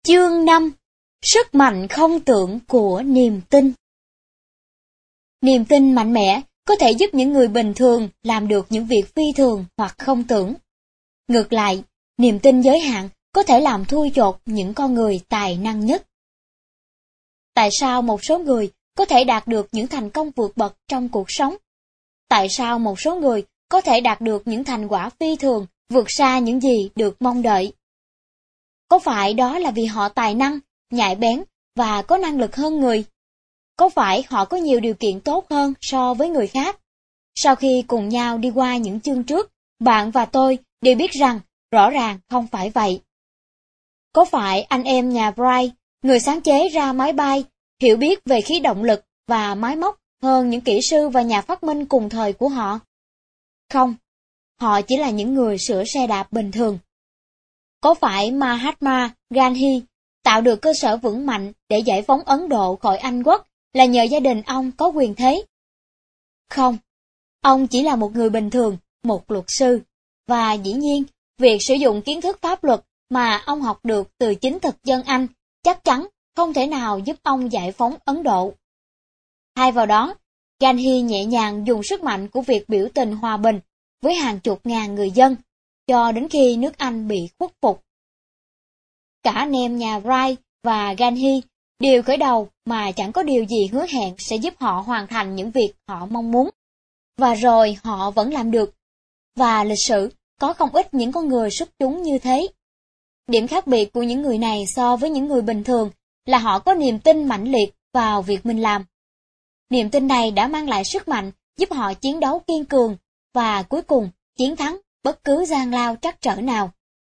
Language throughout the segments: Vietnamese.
Chương 5. Sức mạnh không tưởng của niềm tin. Niềm tin mạnh mẽ có thể giúp những người bình thường làm được những việc phi thường hoặc không tưởng. Ngược lại, niềm tin giới hạn có thể làm thui chột những con người tài năng nhất. Tại sao một số người có thể đạt được những thành công vượt bậc trong cuộc sống? Tại sao một số người có thể đạt được những thành quả phi thường vượt xa những gì được mong đợi? Có phải đó là vì họ tài năng, nhạy bén và có năng lực hơn người? Có phải họ có nhiều điều kiện tốt hơn so với người khác? Sau khi cùng nhau đi qua những chương trước, bạn và tôi đều biết rằng rõ ràng không phải vậy. Có phải anh em nhà Wright, người sáng chế ra máy bay, hiểu biết về khí động lực và máy móc hơn những kỹ sư và nhà phát minh cùng thời của họ? Không, họ chỉ là những người sửa xe đạp bình thường. Có phải Mahatma Gandhi tạo được cơ sở vững mạnh để giải phóng Ấn Độ khỏi Anh quốc là nhờ gia đình ông có quyền thế? Không, ông chỉ là một người bình thường, một luật sư, và dĩ nhiên, việc sử dụng kiến thức pháp luật mà ông học được từ chính thực dân Anh chắc chắn không thể nào giúp ông giải phóng Ấn Độ. Thay vào đó, Gandhi nhẹ nhàng dùng sức mạnh của việc biểu tình hòa bình với hàng chục ngàn người dân, cho đến khi nước Anh bị khuất phục. Cả anh em nhà Wright và Gandhi đều khởi đầu mà chẳng có điều gì hứa hẹn sẽ giúp họ hoàn thành những việc họ mong muốn. Và rồi họ vẫn làm được. Và lịch sử có không ít những con người xuất chúng như thế. Điểm khác biệt của những người này so với những người bình thường là họ có niềm tin mãnh liệt vào việc mình làm. Niềm tin này đã mang lại sức mạnh giúp họ chiến đấu kiên cường và cuối cùng chiến thắng bất cứ gian lao trắc trở nào.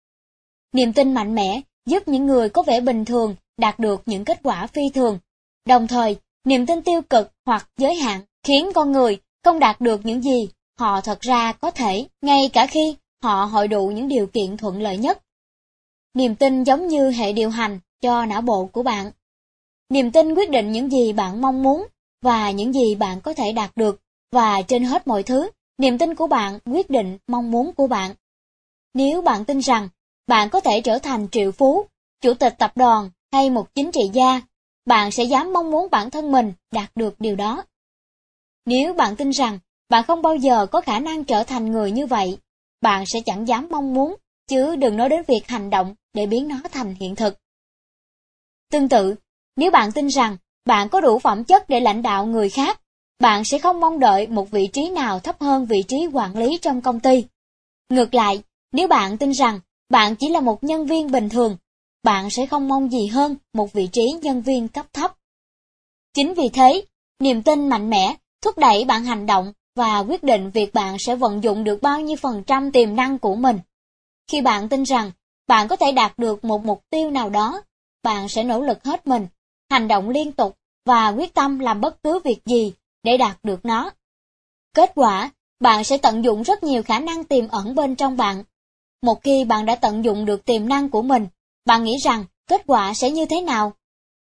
Niềm tin mạnh mẽ giúp những người có vẻ bình thường đạt được những kết quả phi thường. Đồng thời, niềm tin tiêu cực hoặc giới hạn khiến con người không đạt được những gì họ thật ra có thể, ngay cả khi họ hội đủ những điều kiện thuận lợi nhất. Niềm tin giống như hệ điều hành cho não bộ của bạn. Niềm tin quyết định những gì bạn mong muốn và những gì bạn có thể đạt được, và trên hết mọi thứ, niềm tin của bạn quyết định mong muốn của bạn. Nếu bạn tin rằng bạn có thể trở thành triệu phú, chủ tịch tập đoàn hay một chính trị gia, bạn sẽ dám mong muốn bản thân mình đạt được điều đó. Nếu bạn tin rằng bạn không bao giờ có khả năng trở thành người như vậy, bạn sẽ chẳng dám mong muốn, chứ đừng nói đến việc hành động để biến nó thành hiện thực. Tương tự, nếu bạn tin rằng bạn có đủ phẩm chất để lãnh đạo người khác, bạn sẽ không mong đợi một vị trí nào thấp hơn vị trí quản lý trong công ty. Ngược lại, nếu bạn tin rằng bạn chỉ là một nhân viên bình thường, bạn sẽ không mong gì hơn một vị trí nhân viên cấp thấp. Chính vì thế, niềm tin mạnh mẽ thúc đẩy bạn hành động và quyết định việc bạn sẽ vận dụng được bao nhiêu % tiềm năng của mình. Khi bạn tin rằng bạn có thể đạt được một mục tiêu nào đó, bạn sẽ nỗ lực hết mình, hành động liên tục và quyết tâm làm bất cứ việc gì để đạt được nó. Kết quả, bạn sẽ tận dụng rất nhiều khả năng tiềm ẩn bên trong bạn. Một khi bạn đã tận dụng được tiềm năng của mình, bạn nghĩ rằng kết quả sẽ như thế nào?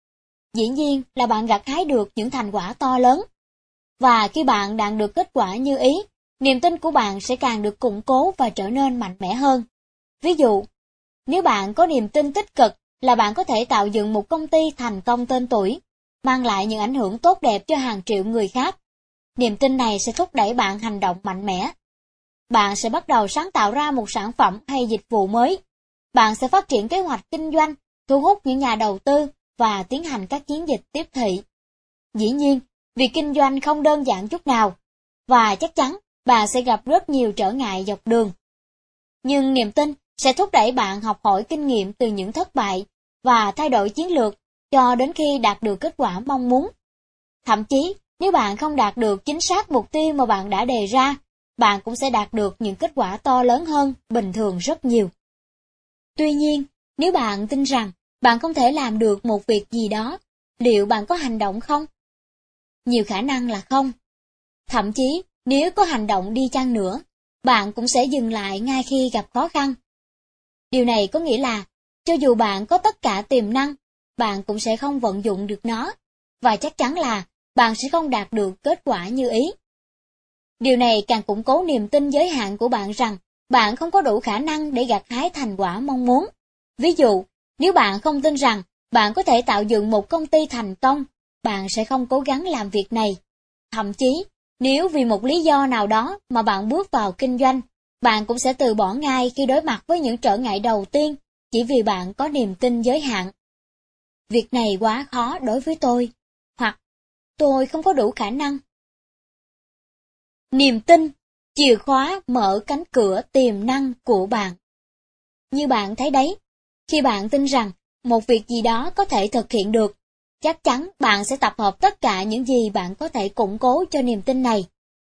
Dĩ nhiên là bạn gặt hái được những thành quả to lớn. Và khi bạn đạt được kết quả như ý, niềm tin của bạn sẽ càng được củng cố và trở nên mạnh mẽ hơn. Ví dụ, nếu bạn có niềm tin tích cực là bạn có thể tạo dựng một công ty thành công tên tuổi, mang lại những ảnh hưởng tốt đẹp cho hàng triệu người khác, niềm tin này sẽ thúc đẩy bạn hành động mạnh mẽ. Bạn sẽ bắt đầu sáng tạo ra một sản phẩm hay dịch vụ mới. Bạn sẽ phát triển kế hoạch kinh doanh, thu hút những nhà đầu tư và tiến hành các chiến dịch tiếp thị. Dĩ nhiên, việc kinh doanh không đơn giản chút nào, và chắc chắn bạn sẽ gặp rất nhiều trở ngại dọc đường. Nhưng niềm tin sẽ thúc đẩy bạn học hỏi kinh nghiệm từ những thất bại và thay đổi chiến lược cho đến khi đạt được kết quả mong muốn. Thậm chí, nếu bạn không đạt được chính xác mục tiêu mà bạn đã đề ra, bạn cũng sẽ đạt được những kết quả to lớn hơn bình thường rất nhiều. Tuy nhiên, nếu bạn tin rằng bạn không thể làm được một việc gì đó, liệu bạn có hành động không? Nhiều khả năng là không. Thậm chí, nếu có hành động đi chăng nữa, bạn cũng sẽ dừng lại ngay khi gặp khó khăn. Điều này có nghĩa là, cho dù bạn có tất cả tiềm năng, bạn cũng sẽ không vận dụng được nó, và chắc chắn là bạn sẽ không đạt được kết quả như ý. Điều này càng củng cố niềm tin giới hạn của bạn rằng bạn không có đủ khả năng để gặt hái thành quả mong muốn. Ví dụ, Nếu bạn không tin rằng bạn có thể tạo dựng một công ty thành công, bạn sẽ không cố gắng làm việc này. Thậm chí, nếu vì một lý do nào đó mà bạn bước vào kinh doanh, bạn cũng sẽ từ bỏ ngay khi đối mặt với những trở ngại đầu tiên, chỉ vì bạn có niềm tin giới hạn. Việc này quá khó đối với tôi, hoặc tôi không có đủ khả năng. Niềm tin, chìa khóa mở cánh cửa tiềm năng của bạn. Như bạn thấy đấy, khi bạn tin rằng một việc gì đó có thể thực hiện được, chắc chắn bạn sẽ tập hợp tất cả những gì bạn có thể củng cố cho niềm tin này.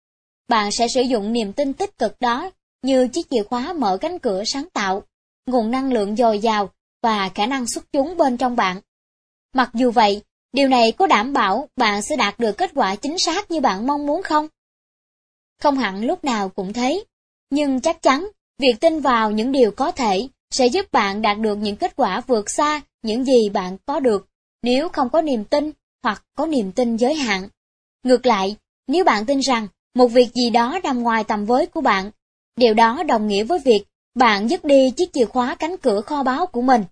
Bạn sẽ sử dụng niềm tin tích cực đó như chiếc chìa khóa mở cánh cửa sáng tạo, nguồn năng lượng dồi dào và khả năng xuất chúng bên trong bạn. Mặc dù vậy, điều này có đảm bảo bạn sẽ đạt được kết quả chính xác như bạn mong muốn không? Không hẳn lúc nào cũng thế, nhưng chắc chắn việc tin vào những điều có thể sẽ giúp bạn đạt được những kết quả vượt xa những gì bạn có được nếu không có niềm tin hoặc có niềm tin giới hạn. Ngược lại, nếu bạn tin rằng một việc gì đó nằm ngoài tầm với của bạn, điều đó đồng nghĩa với việc bạn dứt đi chiếc chìa khóa cánh cửa kho báu của mình.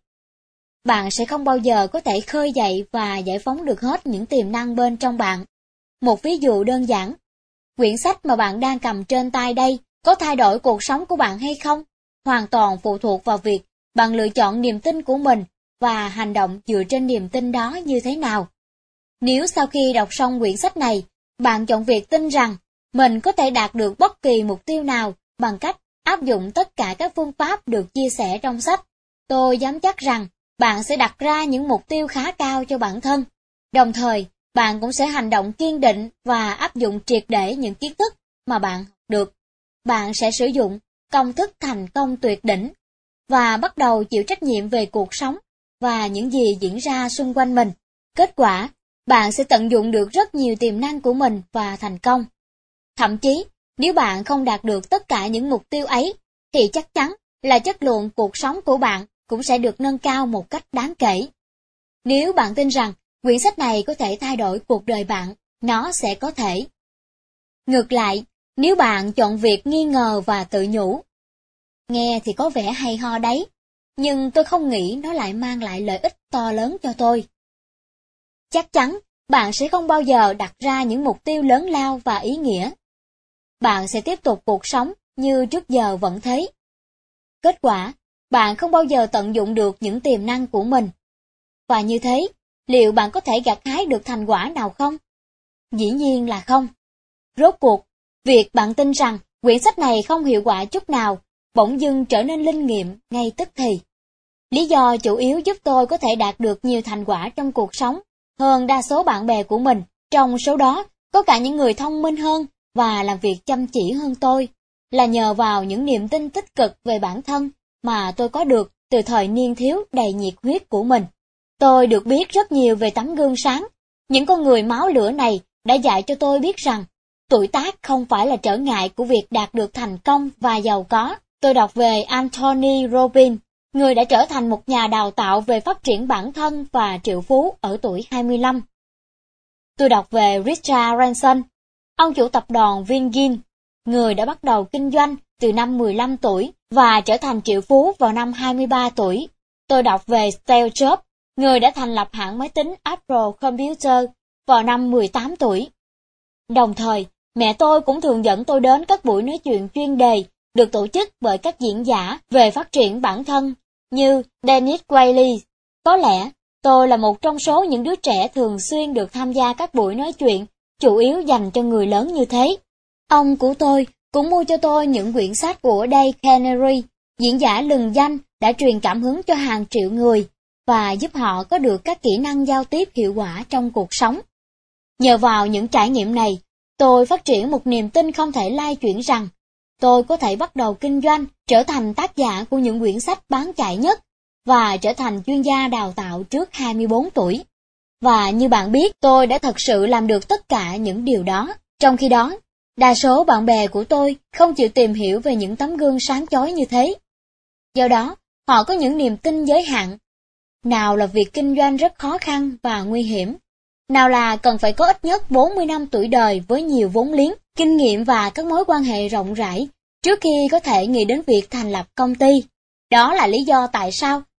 Bạn sẽ không bao giờ có thể khơi dậy và giải phóng được hết những tiềm năng bên trong bạn. Một ví dụ đơn giản, quyển sách mà bạn đang cầm trên tay đây có thay đổi cuộc sống của bạn hay không? Hoàn toàn phụ thuộc vào việc bạn lựa chọn niềm tin của mình và hành động dựa trên niềm tin đó như thế nào. Nếu sau khi đọc xong quyển sách này, bạn chọn việc tin rằng mình có thể đạt được bất kỳ mục tiêu nào bằng cách áp dụng tất cả các phương pháp được chia sẻ trong sách, tôi dám chắc rằng bạn sẽ đặt ra những mục tiêu khá cao cho bản thân. Đồng thời, bạn cũng sẽ hành động kiên định và áp dụng triệt để những kiến thức mà bạn học được. Bạn sẽ sử dụng công thức thành công tuyệt đỉnh và bắt đầu chịu trách nhiệm về cuộc sống và những gì diễn ra xung quanh mình. Kết quả, bạn sẽ tận dụng được rất nhiều tiềm năng của mình và thành công. Thậm chí, nếu bạn không đạt được tất cả những mục tiêu ấy, thì chắc chắn là chất lượng cuộc sống của bạn cũng sẽ được nâng cao một cách đáng kể. Nếu bạn tin rằng quyển sách này có thể thay đổi cuộc đời bạn, nó sẽ có thể. Ngược lại, nếu bạn chọn việc nghi ngờ và tự nhủ, nghe thì có vẻ hay ho đấy, nhưng tôi không nghĩ nó lại mang lại lợi ích to lớn cho tôi. Chắc chắn, bạn sẽ không bao giờ đặt ra những mục tiêu lớn lao và ý nghĩa. Bạn sẽ tiếp tục cuộc sống như trước giờ vẫn thế. Kết quả, bạn không bao giờ tận dụng được những tiềm năng của mình. Và như thế, liệu bạn có thể gặt hái được thành quả nào không? Dĩ nhiên là không. Rốt cuộc, việc bạn tin rằng quyển sách này không hiệu quả chút nào, bỗng dưng trở nên linh nghiệm ngay tức thì. Lý do chủ yếu giúp tôi có thể đạt được nhiều thành quả trong cuộc sống hơn đa số bạn bè của mình, trong số đó có cả những người thông minh hơn và làm việc chăm chỉ hơn tôi, là nhờ vào những niềm tin tích cực về bản thân mà tôi có được từ thời niên thiếu đầy nhiệt huyết của mình. Tôi được biết rất nhiều về tấm gương sáng. Những con người máu lửa này đã dạy cho tôi biết rằng tuổi tác không phải là trở ngại của việc đạt được thành công và giàu có. Tôi đọc về Anthony Robbins, người đã trở thành một nhà đào tạo về phát triển bản thân và triệu phú ở tuổi 25. Tôi đọc về Richard Branson, ông chủ tập đoàn Virgin, người đã bắt đầu kinh doanh từ năm 15 tuổi và trở thành triệu phú vào năm 23 tuổi. Tôi đọc về Steve Jobs, người đã thành lập hãng máy tính Apple Computer vào năm 18 tuổi. Đồng thời, mẹ tôi cũng thường dẫn tôi đến các buổi nói chuyện chuyên đề được tổ chức bởi các diễn giả về phát triển bản thân như Dennis Waitley. Có lẽ, tôi là một trong số những đứa trẻ thường xuyên được tham gia các buổi nói chuyện, chủ yếu dành cho người lớn như thế. Ông của tôi cũng mua cho tôi những quyển sách của Dale Carnegie, diễn giả lừng danh đã truyền cảm hứng cho hàng triệu người và giúp họ có được các kỹ năng giao tiếp hiệu quả trong cuộc sống. Nhờ vào những trải nghiệm này, tôi phát triển một niềm tin không thể lay chuyển rằng tôi có thể bắt đầu kinh doanh, trở thành tác giả của những quyển sách bán chạy nhất và trở thành chuyên gia đào tạo trước 24 tuổi. Và như bạn biết, tôi đã thật sự làm được tất cả những điều đó. Trong khi đó, đa số bạn bè của tôi không chịu tìm hiểu về những tấm gương sáng chói như thế. Do đó, họ có những niềm tin giới hạn. Nào là việc kinh doanh rất khó khăn và nguy hiểm. Nào là cần phải có ít nhất 40 năm tuổi đời với nhiều vốn liếng, kinh nghiệm và các mối quan hệ rộng rãi trước khi có thể nghĩ đến việc thành lập công ty. Đó là lý do tại sao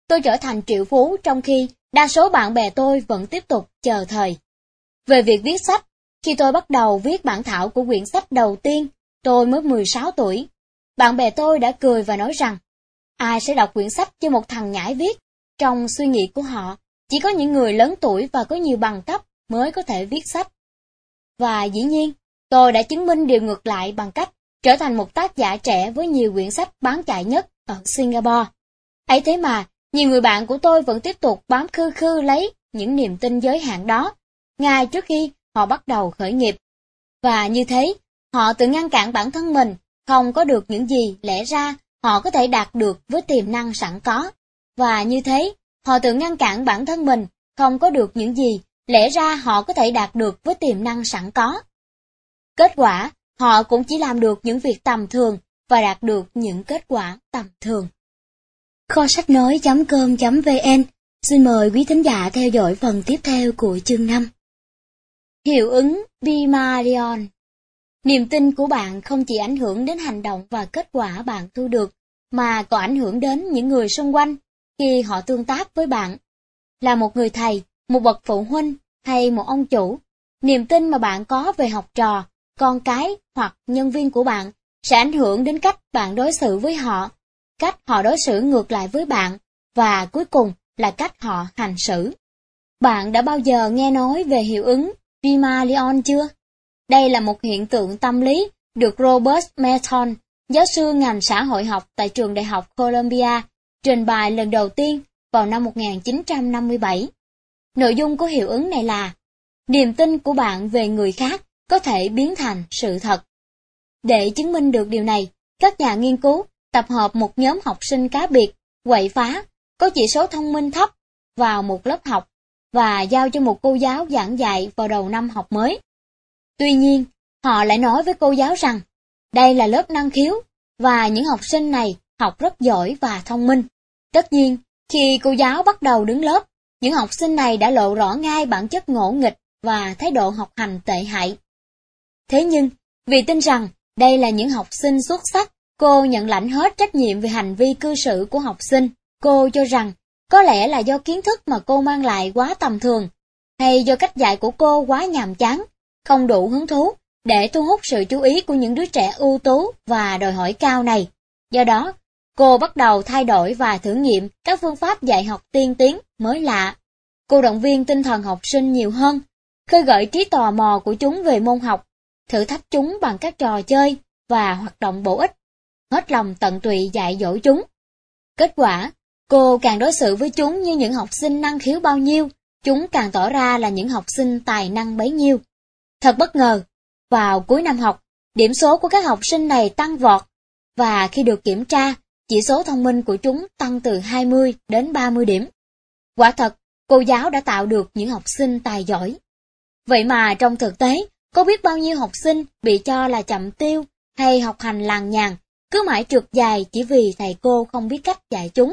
tôi trở thành triệu phú trong khi đa số bạn bè tôi vẫn tiếp tục chờ thời. Về việc viết sách, khi tôi bắt đầu viết bản thảo của quyển sách đầu tiên, tôi mới 16 tuổi. Bạn bè tôi đã cười và nói rằng, ai sẽ đọc quyển sách cho một thằng nhãi viết? Trong suy nghĩ của họ, chỉ có những người lớn tuổi và có nhiều bằng cấp mới có thể viết sách. Và dĩ nhiên, tôi đã chứng minh điều ngược lại bằng cách trở thành một tác giả trẻ với nhiều quyển sách bán chạy nhất ở Singapore. Ấy thế mà, nhiều người bạn của tôi vẫn tiếp tục bám khư khư lấy những niềm tin giới hạn đó, ngay trước khi họ bắt đầu khởi nghiệp. Và như thế, họ tự ngăn cản bản thân mình không có được những gì lẽ ra họ có thể đạt được với tiềm năng sẵn có. Và như thế, họ tự ngăn cản bản thân mình không có được những gì lẽ ra họ có thể đạt được với tiềm năng sẵn có. Kết quả, họ cũng chỉ làm được những việc tầm thường và đạt được những kết quả tầm thường. Kho sách nói.com.vn xin mời quý thính giả theo dõi phần tiếp theo của chương 5. Hiệu ứng Pygmalion. Niềm tin của bạn không chỉ ảnh hưởng đến hành động và kết quả bạn thu được, mà còn ảnh hưởng đến những người xung quanh khi họ tương tác với bạn. Là một người thầy, một bậc phụ huynh hay một ông chủ, niềm tin mà bạn có về học trò, con cái hoặc nhân viên của bạn sẽ ảnh hưởng đến cách bạn đối xử với họ, cách họ đối xử ngược lại với bạn, và cuối cùng là cách họ hành xử. Bạn đã bao giờ nghe nói về hiệu ứng Pygmalion chưa? Đây là một hiện tượng tâm lý được Robert Merton, giáo sư ngành xã hội học tại trường đại học Columbia, trình bày lần đầu tiên vào năm 1957. Nội dung của hiệu ứng này là, niềm tin của bạn về người khác có thể biến thành sự thật. Để chứng minh được điều này, các nhà nghiên cứu tập hợp một nhóm học sinh cá biệt, quậy phá, có chỉ số thông minh thấp vào một lớp học và giao cho một cô giáo giảng dạy vào đầu năm học mới. Tuy nhiên, họ lại nói với cô giáo rằng, đây là lớp năng khiếu và những học sinh này học rất giỏi và thông minh. Tất nhiên, khi cô giáo bắt đầu đứng lớp, những học sinh này đã lộ rõ ngay bản chất ngỗ nghịch và thái độ học hành tệ hại. Thế nhưng, vì tin rằng đây là những học sinh xuất sắc, cô nhận lãnh hết trách nhiệm về hành vi cư xử của học sinh. Cô cho rằng, có lẽ là do kiến thức mà cô mang lại quá tầm thường, hay do cách dạy của cô quá nhàm chán, không đủ hứng thú để thu hút sự chú ý của những đứa trẻ ưu tú và đòi hỏi cao này. Do đó, cô bắt đầu thay đổi và thử nghiệm các phương pháp dạy học tiên tiến mới lạ. Cô động viên tinh thần học sinh nhiều hơn, khơi gợi trí tò mò của chúng về môn học, thử thách chúng bằng các trò chơi và hoạt động bổ ích, hết lòng tận tụy dạy dỗ chúng. Kết quả, cô càng đối xử với chúng như những học sinh năng khiếu bao nhiêu, chúng càng tỏ ra là những học sinh tài năng bấy nhiêu. Thật bất ngờ, vào cuối năm học, điểm số của các học sinh này tăng vọt, và khi được kiểm tra, chỉ số thông minh của chúng tăng từ 20 đến 30 điểm. Quả thật, cô giáo đã tạo được những học sinh tài giỏi. Vậy mà trong thực tế, có biết bao nhiêu học sinh bị cho là chậm tiêu hay học hành lằng nhằng, cứ mãi trượt dài chỉ vì thầy cô không biết cách dạy chúng.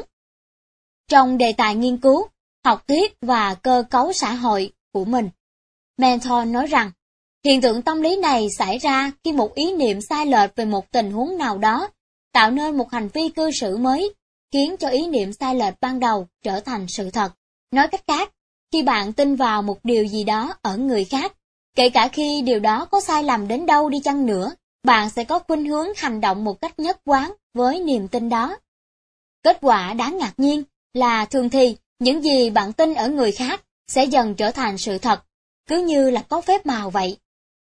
Trong đề tài nghiên cứu, học thuyết và cơ cấu xã hội của mình, Merton nói rằng, hiện tượng tâm lý này xảy ra khi một ý niệm sai lệch về một tình huống nào đó tạo nên một hành vi cư xử mới, khiến cho ý niệm sai lệch ban đầu trở thành sự thật. Nói cách khác, khi bạn tin vào một điều gì đó ở người khác, kể cả khi điều đó có sai lầm đến đâu đi chăng nữa, bạn sẽ có khuynh hướng hành động một cách nhất quán với niềm tin đó. Kết quả đáng ngạc nhiên là thường thì những gì bạn tin ở người khác sẽ dần trở thành sự thật, cứ như là có phép màu vậy.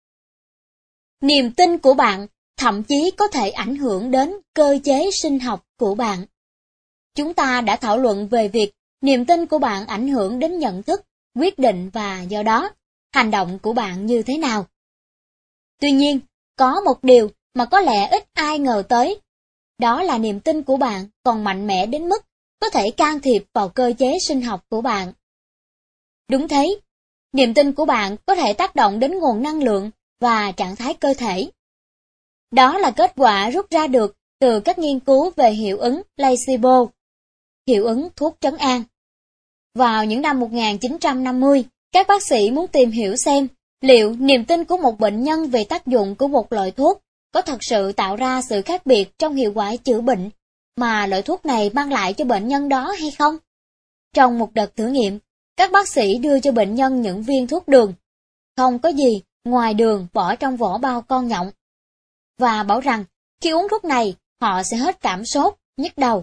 Niềm tin của bạn thậm chí có thể ảnh hưởng đến cơ chế sinh học của bạn. Chúng ta đã thảo luận về việc niềm tin của bạn ảnh hưởng đến nhận thức, quyết định và do đó, hành động của bạn như thế nào. Tuy nhiên, có một điều mà có lẽ ít ai ngờ tới, đó là niềm tin của bạn còn mạnh mẽ đến mức có thể can thiệp vào cơ chế sinh học của bạn. Đúng thế, niềm tin của bạn có thể tác động đến nguồn năng lượng và trạng thái cơ thể. Đó là kết quả rút ra được từ các nghiên cứu về hiệu ứng placebo, hiệu ứng thuốc trấn an. Vào những năm 1950, các bác sĩ muốn tìm hiểu xem liệu niềm tin của một bệnh nhân về tác dụng của một loại thuốc có thật sự tạo ra sự khác biệt trong hiệu quả chữa bệnh mà loại thuốc này mang lại cho bệnh nhân đó hay không. Trong một đợt thử nghiệm, các bác sĩ đưa cho bệnh nhân những viên thuốc đường, không có gì ngoài đường bỏ trong vỏ bao con nhộng, và bảo rằng khi uống thuốc này họ sẽ hết cảm sốt, nhức đầu.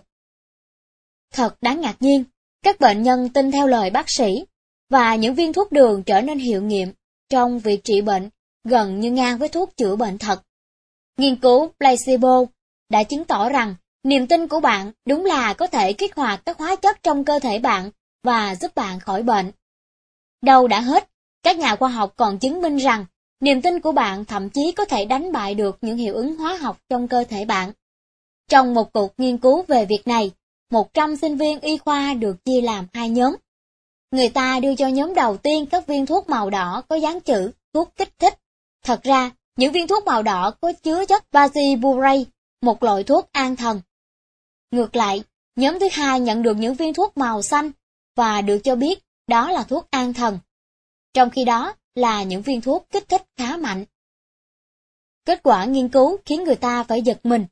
Thật đáng ngạc nhiên, các bệnh nhân tin theo lời bác sĩ, và những viên thuốc đường trở nên hiệu nghiệm trong việc trị bệnh gần như ngang với thuốc chữa bệnh thật. Nghiên cứu placebo đã chứng tỏ rằng niềm tin của bạn đúng là có thể kích hoạt các hóa chất trong cơ thể bạn và giúp bạn khỏi bệnh. Đâu đã hết, các nhà khoa học còn chứng minh rằng niềm tin của bạn thậm chí có thể đánh bại được những hiệu ứng hóa học trong cơ thể bạn. Trong một cuộc nghiên cứu về việc này, 100 sinh viên y khoa được chia làm 2 nhóm. Người ta đưa cho nhóm đầu tiên các viên thuốc màu đỏ có dán chữ thuốc kích thích. Thật ra, những viên thuốc màu đỏ có chứa chất Baziburate, một loại thuốc an thần. Ngược lại, nhóm thứ hai nhận được những viên thuốc màu xanh và được cho biết đó là thuốc an thần. Trong khi đó là những viên thuốc kích thích khá mạnh. Kết quả nghiên cứu khiến người ta phải giật mình.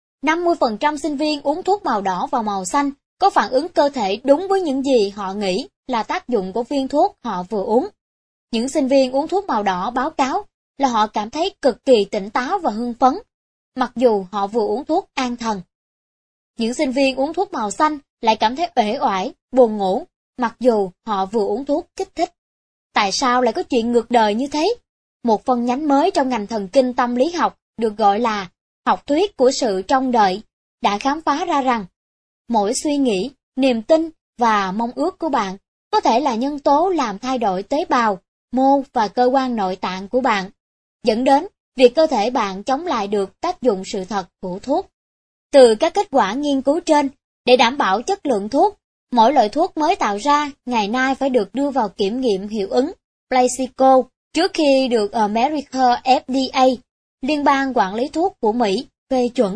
50% sinh viên uống thuốc màu đỏ và màu xanh có phản ứng cơ thể đúng với những gì họ nghĩ là tác dụng của viên thuốc họ vừa uống. Những sinh viên uống thuốc màu đỏ báo cáo là họ cảm thấy cực kỳ tỉnh táo và hưng phấn, mặc dù họ vừa uống thuốc an thần. Những sinh viên uống thuốc màu xanh lại cảm thấy uể oải, buồn ngủ, mặc dù họ vừa uống thuốc kích thích. Tại sao lại có chuyện ngược đời như thế? Một phân nhánh mới trong ngành thần kinh tâm lý học được gọi là học thuyết của sự trông đợi đã khám phá ra rằng mỗi suy nghĩ, niềm tin và mong ước của bạn có thể là nhân tố làm thay đổi tế bào, mô và cơ quan nội tạng của bạn, dẫn đến việc cơ thể bạn chống lại được tác dụng sự thật của thuốc. Từ các kết quả nghiên cứu trên, để đảm bảo chất lượng thuốc, mỗi loại thuốc mới tạo ra ngày nay phải được đưa vào kiểm nghiệm hiệu ứng placebo trước khi được American FDA, Liên bang quản lý thuốc của Mỹ, phê chuẩn.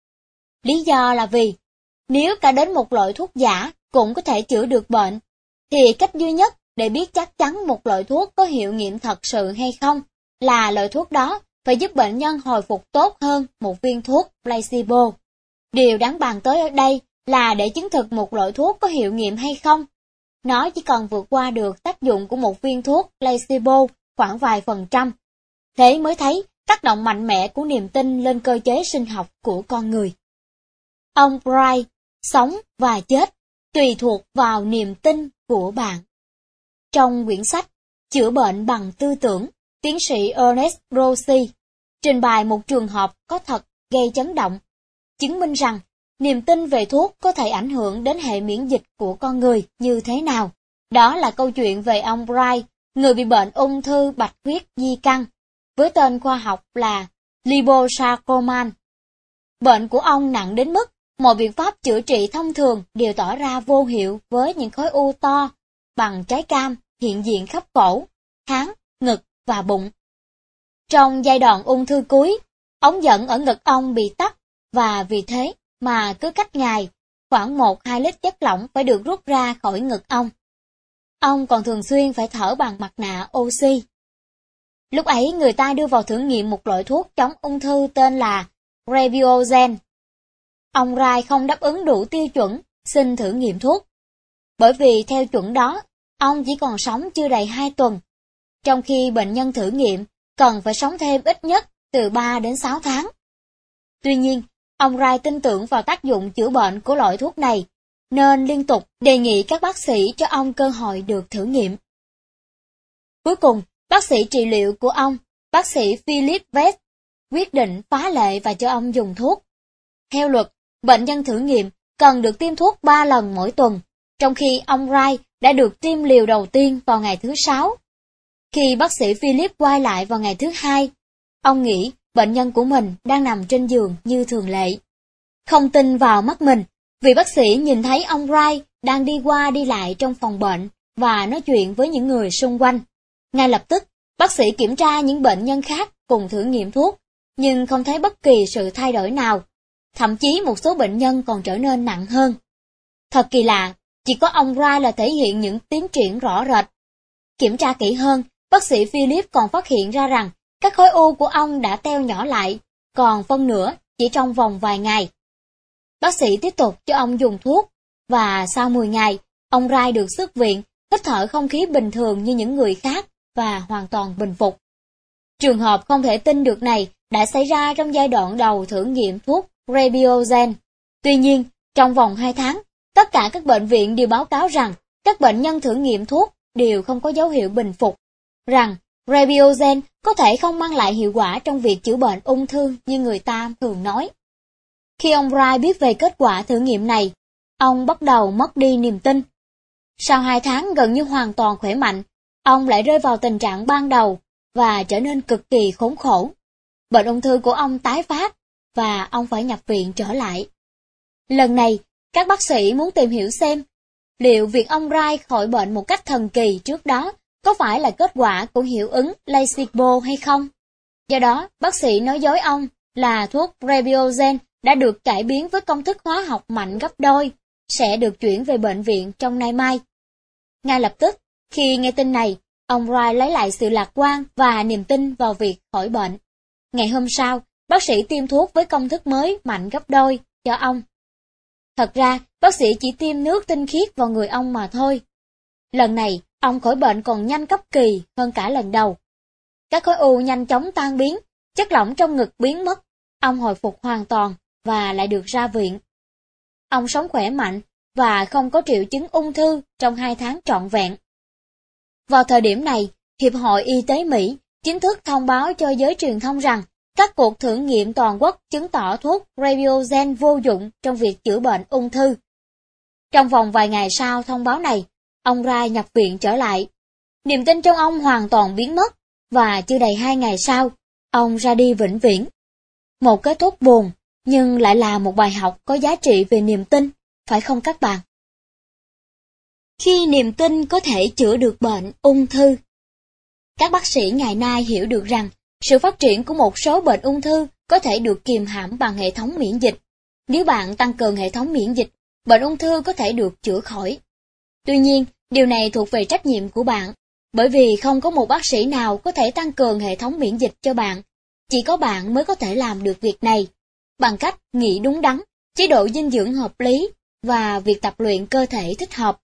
Lý do là vì, nếu cả đến một loại thuốc giả cũng có thể chữa được bệnh, thì cách duy nhất để biết chắc chắn một loại thuốc có hiệu nghiệm thật sự hay không là loại thuốc đó phải giúp bệnh nhân hồi phục tốt hơn một viên thuốc placebo. Điều đáng bàn tới ở đây là để chứng thực một loại thuốc có hiệu nghiệm hay không. Nó chỉ cần vượt qua được tác dụng của một viên thuốc placebo khoảng vài %. Thế mới thấy tác động mạnh mẽ của niềm tin lên cơ chế sinh học của con người. Ông Bright, sống và chết tùy thuộc vào niềm tin của bạn. Trong quyển sách Chữa bệnh bằng tư tưởng, tiến sĩ Ernest Rossi trình bày một trường hợp có thật gây chấn động, chứng minh rằng niềm tin về thuốc có thể ảnh hưởng đến hệ miễn dịch của con người như thế nào. Đó là câu chuyện về ông Bright, người bị bệnh ung thư bạch huyết di căn, với tên khoa học là liposarcoman. Bệnh của ông nặng đến mức mọi biện pháp chữa trị thông thường đều tỏ ra vô hiệu với những khối u to bằng trái cam hiện diện khắp cổ, trán, ngực và bụng. Trong giai đoạn ung thư cuối, ống dẫn ở ngực ông bị tắc và vì thế mà cứ cách ngày, khoảng 1-2 lít chất lỏng phải được rút ra khỏi ngực ông. Ông còn thường xuyên phải thở bằng mặt nạ oxy. Lúc ấy người ta đưa vào thử nghiệm một loại thuốc chống ung thư tên là Rebiogen. Ông Rai không đáp ứng đủ tiêu chuẩn xin thử nghiệm thuốc. Bởi vì theo chuẩn đó, ông chỉ còn sống chưa đầy 2 tuần, trong khi bệnh nhân thử nghiệm cần phải sống thêm ít nhất từ 3 đến 6 tháng. Tuy nhiên, ông Rai tin tưởng vào tác dụng chữa bệnh của loại thuốc này, nên liên tục đề nghị các bác sĩ cho ông cơ hội được thử nghiệm. Cuối cùng, bác sĩ trị liệu của ông, bác sĩ Philip Vest, quyết định phá lệ và cho ông dùng thuốc. Theo luật, bệnh nhân thử nghiệm cần được tiêm thuốc 3 lần mỗi tuần, trong khi ông Wright đã được tiêm liều đầu tiên vào ngày thứ 6. Khi bác sĩ Philip quay lại vào ngày thứ 2, ông nghĩ bệnh nhân của mình đang nằm trên giường như thường lệ. Không tin vào mắt mình, vì bác sĩ nhìn thấy ông Wright đang đi qua đi lại trong phòng bệnh và nói chuyện với những người xung quanh. Ngay lập tức, bác sĩ kiểm tra những bệnh nhân khác cùng thử nghiệm thuốc, nhưng không thấy bất kỳ sự thay đổi nào. Thậm chí một số bệnh nhân còn trở nên nặng hơn. Thật kỳ lạ, chỉ có ông Wright là thể hiện những tiến triển rõ rệt. Kiểm tra kỹ hơn, bác sĩ Philip còn phát hiện ra rằng các khối u của ông đã teo nhỏ lại, còn phân nửa chỉ trong vòng vài ngày. Bác sĩ tiếp tục cho ông dùng thuốc, và sau 10 ngày, ông Wright được xuất viện, hít thở không khí bình thường như những người khác và hoàn toàn bình phục. Trường hợp không thể tin được này đã xảy ra trong giai đoạn đầu thử nghiệm thuốc Rebiogen. Tuy nhiên, trong vòng 2 tháng, tất cả các bệnh viện đều báo cáo rằng các bệnh nhân thử nghiệm thuốc đều không có dấu hiệu bình phục, rằng Rebiogen có thể không mang lại hiệu quả trong việc chữa bệnh ung thư như người ta thường nói. Khi ông Wright biết về kết quả thử nghiệm này, ông bắt đầu mất đi niềm tin. Sau 2 tháng gần như hoàn toàn khỏe mạnh, ông lại rơi vào tình trạng ban đầu và trở nên cực kỳ khốn khổ. Bệnh ung thư của ông tái phát và ông phải nhập viện trở lại. Lần này, các bác sĩ muốn tìm hiểu xem liệu việc ông Wright khỏi bệnh một cách thần kỳ trước đó có phải là kết quả của hiệu ứng placebo hay không. Do đó, bác sĩ nói dối ông là thuốc Rebiogen đã được cải biến với công thức hóa học mạnh gấp đôi, sẽ được chuyển về bệnh viện trong nay mai. Ngay lập tức, khi nghe tin này, ông Wright lấy lại sự lạc quan và niềm tin vào việc khỏi bệnh. Ngày hôm sau, bác sĩ tiêm thuốc với công thức mới mạnh gấp đôi cho ông. Thật ra, bác sĩ chỉ tiêm nước tinh khiết vào người ông mà thôi. Lần này, ông khỏi bệnh còn nhanh cấp kỳ hơn cả lần đầu. Các khối u nhanh chóng tan biến, chất lỏng trong ngực biến mất, ông hồi phục hoàn toàn và lại được ra viện. Ông sống khỏe mạnh và không có triệu chứng ung thư trong 2 tháng trọn vẹn. Vào thời điểm này, Hiệp hội Y tế Mỹ chính thức thông báo cho giới truyền thông rằng các cuộc thử nghiệm toàn quốc chứng tỏ thuốc Rebiogen vô dụng trong việc chữa bệnh ung thư. Trong vòng vài ngày sau thông báo này, ông Wright nhập viện trở lại. Niềm tin trong ông hoàn toàn biến mất, và chưa đầy 2 ngày sau, ông ra đi vĩnh viễn. Một kết thúc buồn, nhưng lại là một bài học có giá trị về niềm tin, phải không các bạn? Khi niềm tin có thể chữa được bệnh ung thư. Các bác sĩ ngày nay hiểu được rằng sự phát triển của một số bệnh ung thư có thể được kiềm hãm bằng hệ thống miễn dịch. Nếu bạn tăng cường hệ thống miễn dịch, bệnh ung thư có thể được chữa khỏi. Tuy nhiên, điều này thuộc về trách nhiệm của bạn, bởi vì không có một bác sĩ nào có thể tăng cường hệ thống miễn dịch cho bạn. Chỉ có bạn mới có thể làm được việc này, bằng cách nghĩ đúng đắn, chế độ dinh dưỡng hợp lý và việc tập luyện cơ thể thích hợp.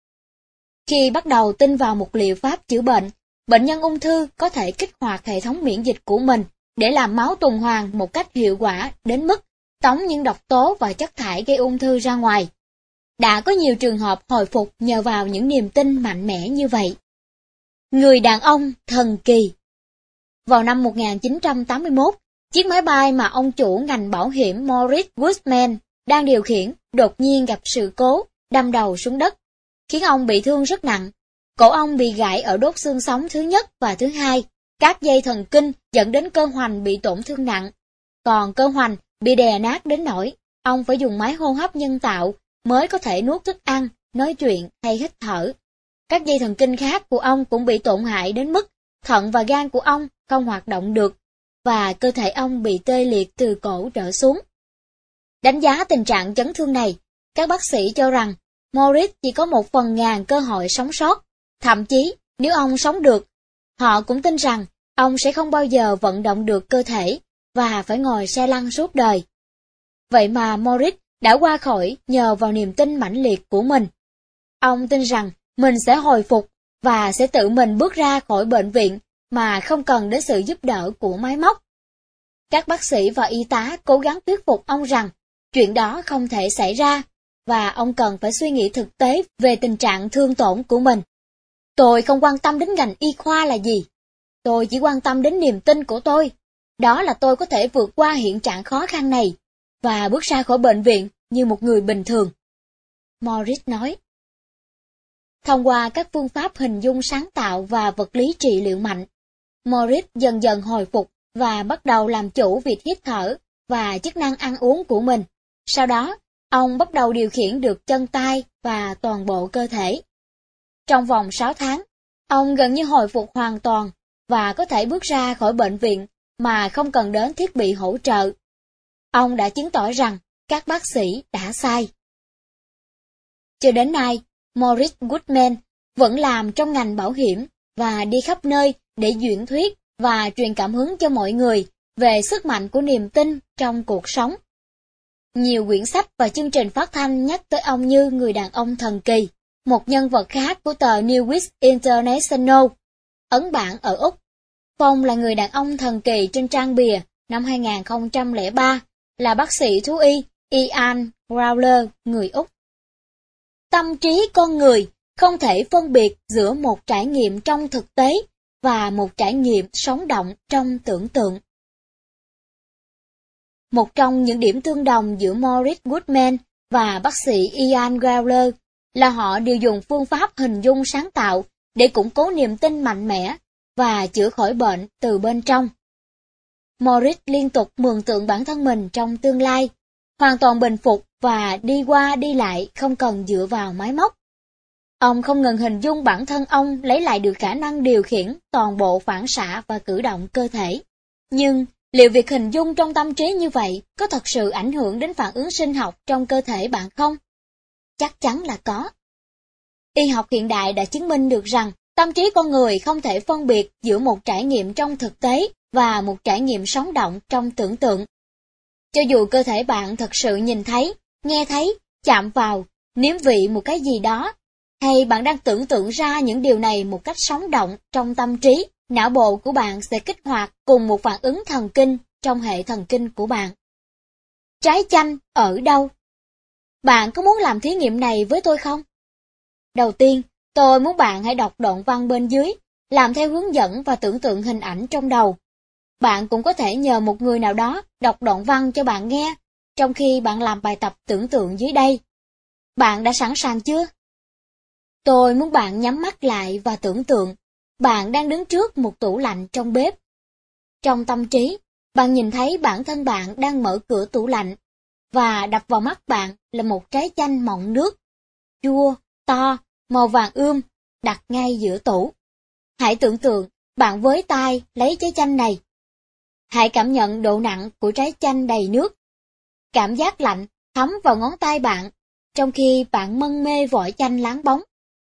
Khi bắt đầu tin vào một liệu pháp chữa bệnh, bệnh nhân ung thư có thể kích hoạt hệ thống miễn dịch của mình để làm máu tuần hoàn một cách hiệu quả đến mức tống những độc tố và chất thải gây ung thư ra ngoài. Đã có nhiều trường hợp hồi phục nhờ vào những niềm tin mạnh mẽ như vậy. Người đàn ông thần kỳ. Vào năm 1981, chiếc máy bay mà ông chủ ngành bảo hiểm Morris Woodman đang điều khiển đột nhiên gặp sự cố, đâm đầu xuống đất, khiến ông bị thương rất nặng. Cổ ông bị gãy ở đốt xương sống thứ nhất và thứ hai, các dây thần kinh dẫn đến cơ hoành bị tổn thương nặng. Còn cơ hoành bị đè nát đến nỗi ông phải dùng máy hô hấp nhân tạo mới có thể nuốt thức ăn, nói chuyện hay hít thở. Các dây thần kinh khác của ông cũng bị tổn hại đến mức thận và gan của ông không hoạt động được, và cơ thể ông bị tê liệt từ cổ trở xuống. Đánh giá tình trạng chấn thương này, các bác sĩ cho rằng Morris chỉ có 1/1000 cơ hội sống sót. Thậm chí, nếu ông sống được, họ cũng tin rằng ông sẽ không bao giờ vận động được cơ thể và phải ngồi xe lăn suốt đời. Vậy mà Morris đã qua khỏi nhờ vào niềm tin mãnh liệt của mình. Ông tin rằng mình sẽ hồi phục và sẽ tự mình bước ra khỏi bệnh viện mà không cần đến sự giúp đỡ của máy móc. Các bác sĩ và y tá cố gắng thuyết phục ông rằng chuyện đó không thể xảy ra và ông cần phải suy nghĩ thực tế về tình trạng thương tổn của mình. Tôi không quan tâm đến ngành y khoa là gì. Tôi chỉ quan tâm đến niềm tin của tôi. Đó là tôi có thể vượt qua hiện trạng khó khăn này và bước ra khỏi bệnh viện như một người bình thường. Morris nói. Thông qua các phương pháp hình dung sáng tạo và vật lý trị liệu mạnh, Morris dần dần hồi phục và bắt đầu làm chủ việc hít thở và chức năng ăn uống của mình. Sau đó, ông bắt đầu điều khiển được chân tay và toàn bộ cơ thể. Trong vòng 6 tháng, ông gần như hồi phục hoàn toàn và có thể bước ra khỏi bệnh viện mà không cần đến thiết bị hỗ trợ. Ông đã chứng tỏ rằng các bác sĩ đã sai. Cho đến nay, Morris Woodman vẫn làm trong ngành bảo hiểm và đi khắp nơi để diễn thuyết và truyền cảm hứng cho mọi người về sức mạnh của niềm tin trong cuộc sống. Nhiều quyển sách và chương trình phát thanh nhắc tới ông như người đàn ông thần kỳ, một nhân vật khác của tờ Newsweek International, ấn bản ở Úc. Phong là người đàn ông thần kỳ trên trang bìa năm 2003, là bác sĩ thú y Ian Growler, người Úc. Tâm trí con người không thể phân biệt giữa một trải nghiệm trong thực tế và một trải nghiệm sống động trong tưởng tượng. Một trong những điểm tương đồng giữa Maurice Goodman và bác sĩ Ian Growler là họ đều dùng phương pháp hình dung sáng tạo để củng cố niềm tin mạnh mẽ và chữa khỏi bệnh từ bên trong. Maurice liên tục mường tượng bản thân mình trong tương lai, hoàn toàn bình phục và đi qua đi lại không cần dựa vào máy móc. Ông không ngừng hình dung bản thân ông lấy lại được khả năng điều khiển toàn bộ phản xạ và cử động cơ thể. Nhưng liệu việc hình dung trong tâm trí như vậy có thật sự ảnh hưởng đến phản ứng sinh học trong cơ thể bạn không? Chắc chắn là có. Y học hiện đại đã chứng minh được rằng tâm trí con người không thể phân biệt giữa một trải nghiệm trong thực tế và một trải nghiệm sống động trong tưởng tượng. Cho dù cơ thể bạn thật sự nhìn thấy, nghe thấy, chạm vào, nếm vị một cái gì đó, hay bạn đang tưởng tượng ra những điều này một cách sống động trong tâm trí, não bộ của bạn sẽ kích hoạt cùng một phản ứng thần kinh trong hệ thần kinh của bạn. Trái chanh ở đâu? Bạn có muốn làm thí nghiệm này với tôi không? Đầu tiên, tôi muốn bạn hãy đọc đoạn văn bên dưới, làm theo hướng dẫn và tưởng tượng hình ảnh trong đầu. Bạn cũng có thể nhờ một người nào đó đọc đoạn văn cho bạn nghe, trong khi bạn làm bài tập tưởng tượng dưới đây. Bạn đã sẵn sàng chưa? Tôi muốn bạn nhắm mắt lại và tưởng tượng, bạn đang đứng trước một tủ lạnh trong bếp. Trong tâm trí, bạn nhìn thấy bản thân bạn đang mở cửa tủ lạnh, và đập vào mắt bạn là một trái chanh mọng nước, chua, to, màu vàng ươm, đặt ngay giữa tủ. Hãy tưởng tượng, bạn với tay lấy trái chanh này. Hãy cảm nhận độ nặng của trái chanh đầy nước. Cảm giác lạnh thấm vào ngón tay bạn, trong khi bạn mân mê vỏ chanh láng bóng.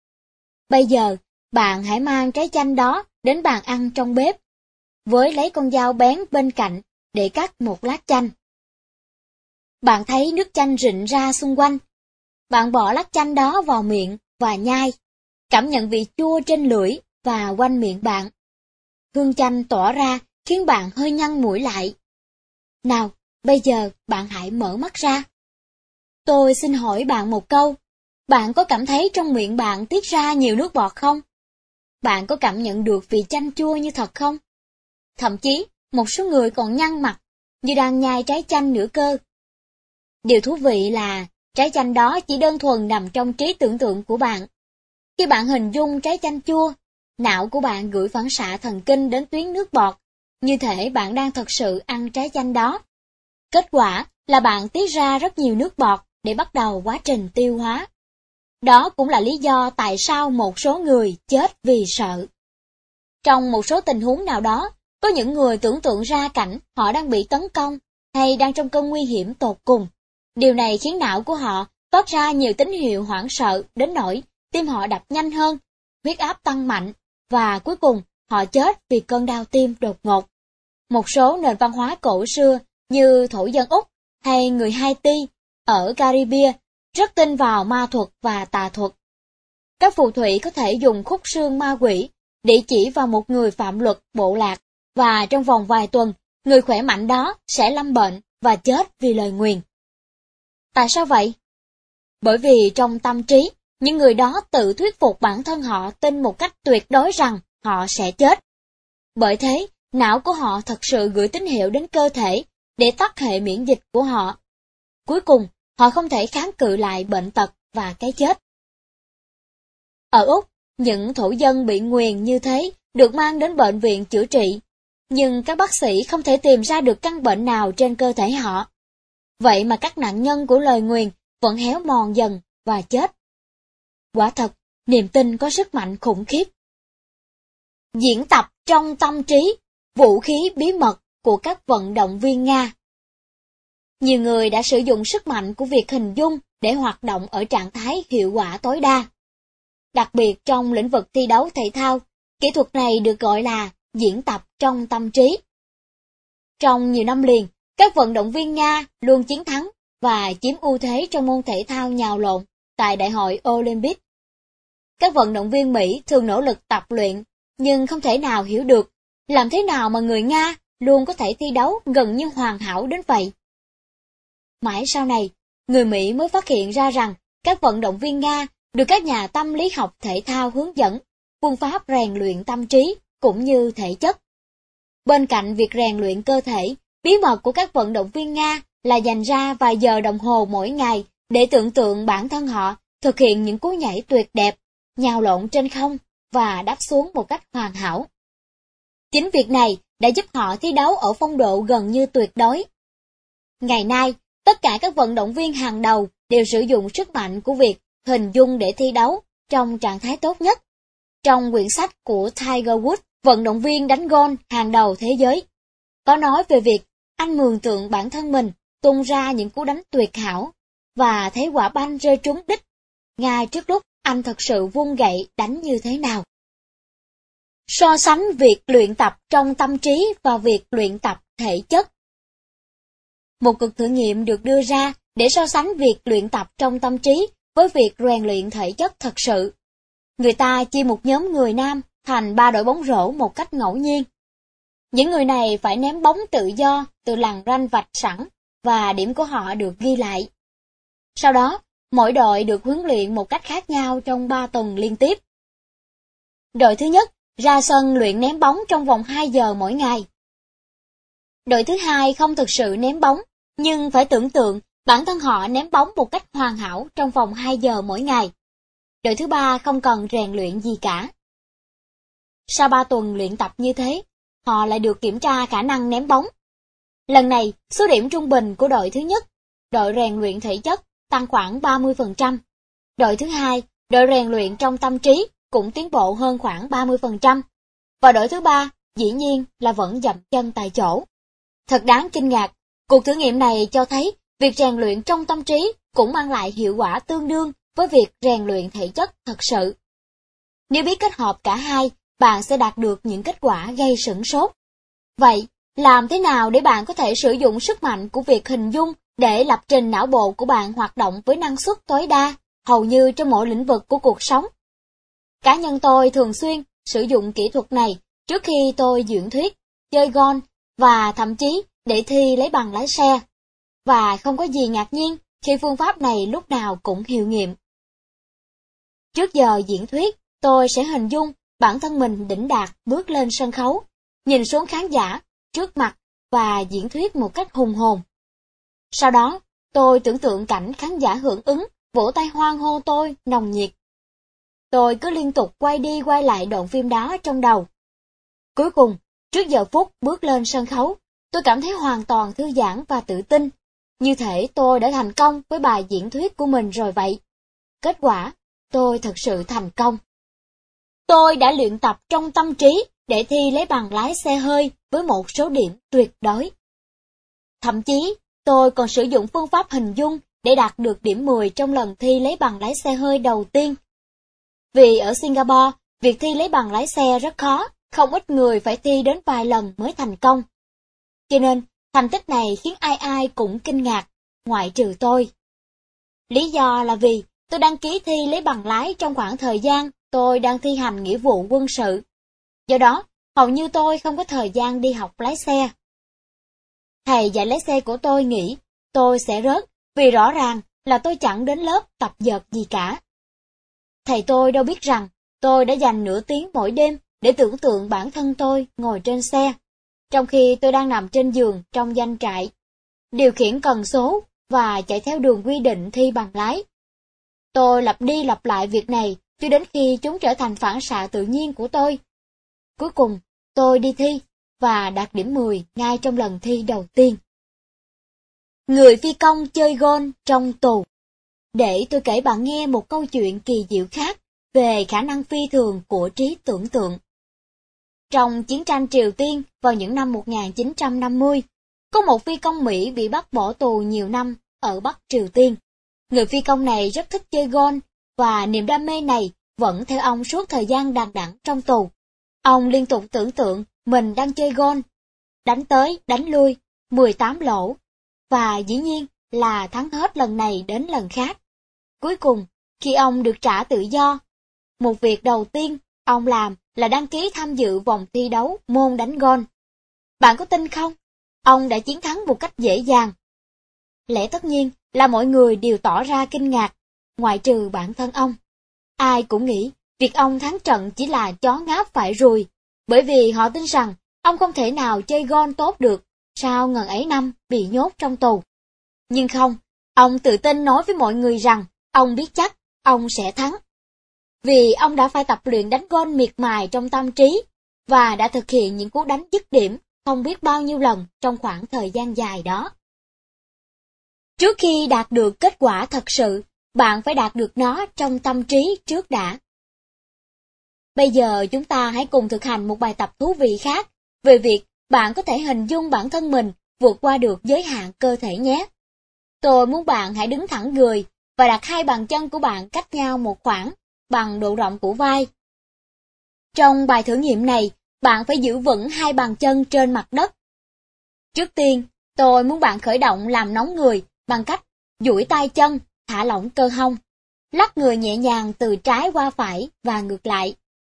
Bây giờ, bạn hãy mang trái chanh đó đến bàn ăn trong bếp, với lấy con dao bén bên cạnh để cắt một lát chanh. Bạn thấy nước chanh rịn ra xung quanh. Bạn bỏ lát chanh đó vào miệng và nhai, cảm nhận vị chua trên lưỡi và quanh miệng bạn. Hương chanh tỏa ra khiến bạn hơi nhăn mũi lại. Nào, bây giờ bạn hãy mở mắt ra. Tôi xin hỏi bạn một câu. Bạn có cảm thấy trong miệng bạn tiết ra nhiều nước bọt không? Bạn có cảm nhận được vị chanh chua như thật không? Thậm chí, một số người còn nhăn mặt, như đang nhai trái chanh nữa cơ. Điều thú vị là, trái chanh đó chỉ đơn thuần nằm trong trí tưởng tượng của bạn. Khi bạn hình dung trái chanh chua, não của bạn gửi phản xạ thần kinh đến tuyến nước bọt, như thể bạn đang thật sự ăn trái chanh đó. Kết quả là bạn tiết ra rất nhiều nước bọt để bắt đầu quá trình tiêu hóa. Đó cũng là lý do tại sao một số người chết vì sợ. Trong một số tình huống nào đó, có những người tưởng tượng ra cảnh họ đang bị tấn công hay đang trong cơn nguy hiểm tột cùng. Điều này khiến não của họ phát ra nhiều tín hiệu hoảng sợ đến nỗi tim họ đập nhanh hơn, huyết áp tăng mạnh và cuối cùng họ chết vì cơn đau tim đột ngột. Một số nền văn hóa cổ xưa như thổ dân Úc hay người Haiti ở Caribe rất tin vào ma thuật và tà thuật. Các phù thủy có thể dùng khúc xương ma quỷ để chỉ vào một người phạm luật bộ lạc, và trong vòng vài tuần, người khỏe mạnh đó sẽ lâm bệnh và chết vì lời nguyền. Tại sao vậy? Bởi vì trong tâm trí, những người đó tự thuyết phục bản thân họ tin một cách tuyệt đối rằng họ sẽ chết. Bởi thế, não của họ thật sự gửi tín hiệu đến cơ thể để tắt hệ miễn dịch của họ. Cuối cùng, họ không thể kháng cự lại bệnh tật và cái chết. Ở Úc, những thổ dân bị nguyền như thế được mang đến bệnh viện chữa trị, nhưng các bác sĩ không thể tìm ra được căn bệnh nào trên cơ thể họ. Vậy mà các nạn nhân của lời nguyền vẫn héo mòn dần và chết. Quả thật, niềm tin có sức mạnh khủng khiếp. Diễn tập trong tâm trí, vũ khí bí mật của các vận động viên Nga. Nhiều người đã sử dụng sức mạnh của việc hình dung để hoạt động ở trạng thái hiệu quả tối đa. Đặc biệt trong lĩnh vực thi đấu thể thao, kỹ thuật này được gọi là diễn tập trong tâm trí. Trong nhiều năm liền, các vận động viên Nga luôn chiến thắng và chiếm ưu thế trong môn thể thao nhào lộn tại Đại hội Olympic. các vận động viên Mỹ thường nỗ lực tập luyện, nhưng không thể nào hiểu được làm thế nào mà người Nga luôn có thể thi đấu gần như hoàn hảo đến vậy. Mãi sau này, người Mỹ mới phát hiện ra rằng các vận động viên Nga được các nhà tâm lý học thể thao hướng dẫn phương pháp rèn luyện tâm trí cũng như thể chất. Bên cạnh việc rèn luyện cơ thể, bí mật của các vận động viên Nga là dành ra vài giờ đồng hồ mỗi ngày để tưởng tượng bản thân họ thực hiện những cú nhảy tuyệt đẹp, nhào lộn trên không và đáp xuống một cách hoàn hảo. Chính việc này đã giúp họ thi đấu ở phong độ gần như tuyệt đối. Ngày nay, tất cả các vận động viên hàng đầu đều sử dụng sức mạnh của việc hình dung để thi đấu trong trạng thái tốt nhất. Trong quyển sách của Tiger Woods, vận động viên đánh golf hàng đầu thế giới, có nói về việc anh mường tượng bản thân mình tung ra những cú đánh tuyệt hảo và thấy quả banh rơi trúng đích ngay trước lúc anh thật sự vung gậy đánh như thế nào. So sánh việc luyện tập trong tâm trí và việc luyện tập thể chất. Một cuộc thử nghiệm được đưa ra để so sánh việc luyện tập trong tâm trí với việc rèn luyện thể chất thật sự. Người ta chia một nhóm người nam thành 3 đội bóng rổ một cách ngẫu nhiên. Những người này phải ném bóng tự do từ lằn ranh vạch sẵn và điểm của họ được ghi lại. Sau đó, mỗi đội được huấn luyện một cách khác nhau trong 3 tuần liên tiếp. Đội thứ nhất ra sân luyện ném bóng trong vòng 2 giờ mỗi ngày. Đội thứ hai không thực sự ném bóng, nhưng phải tưởng tượng bản thân họ ném bóng một cách hoàn hảo trong vòng 2 giờ mỗi ngày. Đội thứ ba không cần rèn luyện gì cả. Sau 3 tuần luyện tập như thế, họ lại được kiểm tra khả năng ném bóng. Lần này, số điểm trung bình của đội thứ nhất, đội rèn luyện thể chất, tăng khoảng 30%. Đội thứ hai, đội rèn luyện trong tâm trí, cũng tiến bộ hơn khoảng 30%. Và đội thứ ba, dĩ nhiên là vẫn dậm chân tại chỗ. Thật đáng kinh ngạc, cuộc thử nghiệm này cho thấy việc rèn luyện trong tâm trí cũng mang lại hiệu quả tương đương với việc rèn luyện thể chất thật sự. Nếu biết kết hợp cả hai, bạn sẽ đạt được những kết quả gây sửng sốt. Vậy, làm thế nào để bạn có thể sử dụng sức mạnh của việc hình dung để lập trình não bộ của bạn hoạt động với năng suất tối đa, hầu như trong mỗi lĩnh vực của cuộc sống? Cá nhân tôi thường xuyên sử dụng kỹ thuật này trước khi tôi diễn thuyết, chơi golf và thậm chí để thi lấy bằng lái xe. Và không có gì ngạc nhiên khi phương pháp này lúc nào cũng hiệu nghiệm. Trước giờ diễn thuyết, tôi sẽ hình dung bản thân mình đỉnh đạt bước lên sân khấu, nhìn xuống khán giả trước mặt và diễn thuyết một cách hùng hồn. Sau đó, tôi tưởng tượng cảnh khán giả hưởng ứng, vỗ tay hoan hô tôi nồng nhiệt. Tôi cứ liên tục quay đi quay lại đoạn phim đó trong đầu. Cuối cùng, trước giờ phút bước lên sân khấu, tôi cảm thấy hoàn toàn thư giãn và tự tin. Như thể tôi đã thành công với bài diễn thuyết của mình rồi vậy. Kết quả, tôi thật sự thành công. Tôi đã luyện tập trong tâm trí để thi lấy bằng lái xe hơi với một số điểm tuyệt đối. Thậm chí, tôi còn sử dụng phương pháp hình dung để đạt được điểm 10 trong lần thi lấy bằng lái xe hơi đầu tiên. Vì ở Singapore, việc thi lấy bằng lái xe rất khó, không ít người phải thi đến vài lần mới thành công. Cho nên, thành tích này khiến ai ai cũng kinh ngạc, ngoại trừ tôi. Lý do là vì tôi đăng ký thi lấy bằng lái trong khoảng thời gian tôi đang thi hành nghĩa vụ quân sự. Do đó, hầu như tôi không có thời gian đi học lái xe. Thầy dạy lái xe của tôi nghĩ tôi sẽ rớt vì rõ ràng là tôi chẳng đến lớp tập dượt gì cả. Thầy tôi đâu biết rằng tôi đã dành nửa tiếng mỗi đêm để tưởng tượng bản thân tôi ngồi trên xe, trong khi tôi đang nằm trên giường trong doanh trại, điều khiển cần số và chạy theo đường quy định thi bằng lái. Tôi lặp đi lặp lại việc này cho đến khi chúng trở thành phản xạ tự nhiên của tôi. Cuối cùng, tôi đi thi và đạt điểm 10 ngay trong lần thi đầu tiên. Người phi công chơi golf trong tù. Để tôi kể bạn nghe một câu chuyện kỳ diệu khác về khả năng phi thường của trí tưởng tượng. Trong chiến tranh Triều Tiên vào những năm 1950, có một phi công Mỹ bị bắt bỏ tù nhiều năm ở Bắc Triều Tiên. Người phi công này rất thích chơi golf và niềm đam mê này vẫn theo ông suốt thời gian đằng đẵng trong tù. Ông liên tục tưởng tượng mình đang chơi golf, đánh tới đánh lui, 18 lỗ, và dĩ nhiên là thắng hết lần này đến lần khác. Cuối cùng, khi ông được trả tự do, một việc đầu tiên ông làm là đăng ký tham dự vòng thi đấu môn đánh golf. Bạn có tin không? Ông đã chiến thắng một cách dễ dàng. Lẽ tất nhiên là mọi người đều tỏ ra kinh ngạc, ngoại trừ bản thân ông. Ai cũng nghĩ việc ông thắng trận chỉ là chó ngáp phải ruồi, bởi vì họ tin rằng ông không thể nào chơi golf tốt được sau ngần ấy năm bị nhốt trong tù. Nhưng không, ông tự tin nói với mọi người rằng ông biết chắc ông sẽ thắng. Vì ông đã phải tập luyện đánh golf miệt mài trong tâm trí và đã thực hiện những cú đánh dứt điểm không biết bao nhiêu lần trong khoảng thời gian dài đó. Trước khi đạt được kết quả thật sự, bạn phải đạt được nó trong tâm trí trước đã. Bây giờ chúng ta hãy cùng thực hành một bài tập thú vị khác về việc bạn có thể hình dung bản thân mình vượt qua được giới hạn cơ thể nhé. Tôi muốn bạn hãy đứng thẳng người và đặt hai bàn chân của bạn cách nhau một khoảng bằng độ rộng của vai. Trong bài thử nghiệm này, bạn phải giữ vững hai bàn chân trên mặt đất. Trước tiên, tôi muốn bạn khởi động làm nóng người bằng cách duỗi tay chân, thả lỏng cơ hông, lắc người nhẹ nhàng từ trái qua phải và ngược lại.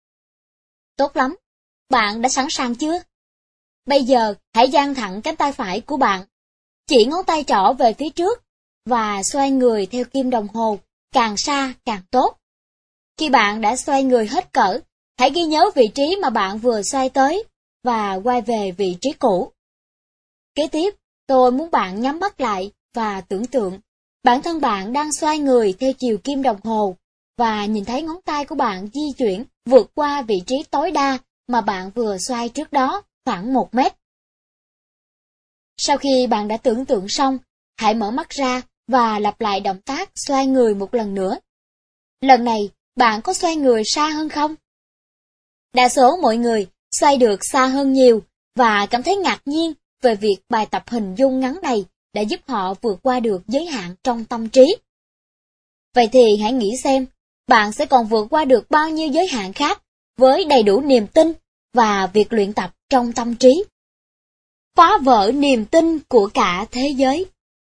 Tốt lắm, bạn đã sẵn sàng chưa? Bây giờ hãy dang thẳng cánh tay phải của bạn, chỉ ngón tay trỏ về phía trước và xoay người theo kim đồng hồ, càng xa càng tốt. Khi bạn đã xoay người hết cỡ, hãy ghi nhớ vị trí mà bạn vừa xoay tới và quay về vị trí cũ. Kế tiếp, tôi muốn bạn nhắm mắt lại và tưởng tượng bản thân bạn đang xoay người theo chiều kim đồng hồ và nhìn thấy ngón tay của bạn di chuyển vượt qua vị trí tối đa mà bạn vừa xoay trước đó khoảng 1 mét. Sau khi bạn đã tưởng tượng xong, hãy mở mắt ra và lặp lại động tác xoay người một lần nữa. Lần này, bạn có xoay người xa hơn không? Đa số mọi người xoay được xa hơn nhiều và cảm thấy ngạc nhiên về việc bài tập hình dung ngắn này đã giúp họ vượt qua được giới hạn trong tâm trí. Vậy thì hãy nghĩ xem, bạn sẽ còn vượt qua được bao nhiêu giới hạn khác với đầy đủ niềm tin và việc luyện tập trong tâm trí. Phá vỡ niềm tin của cả thế giới.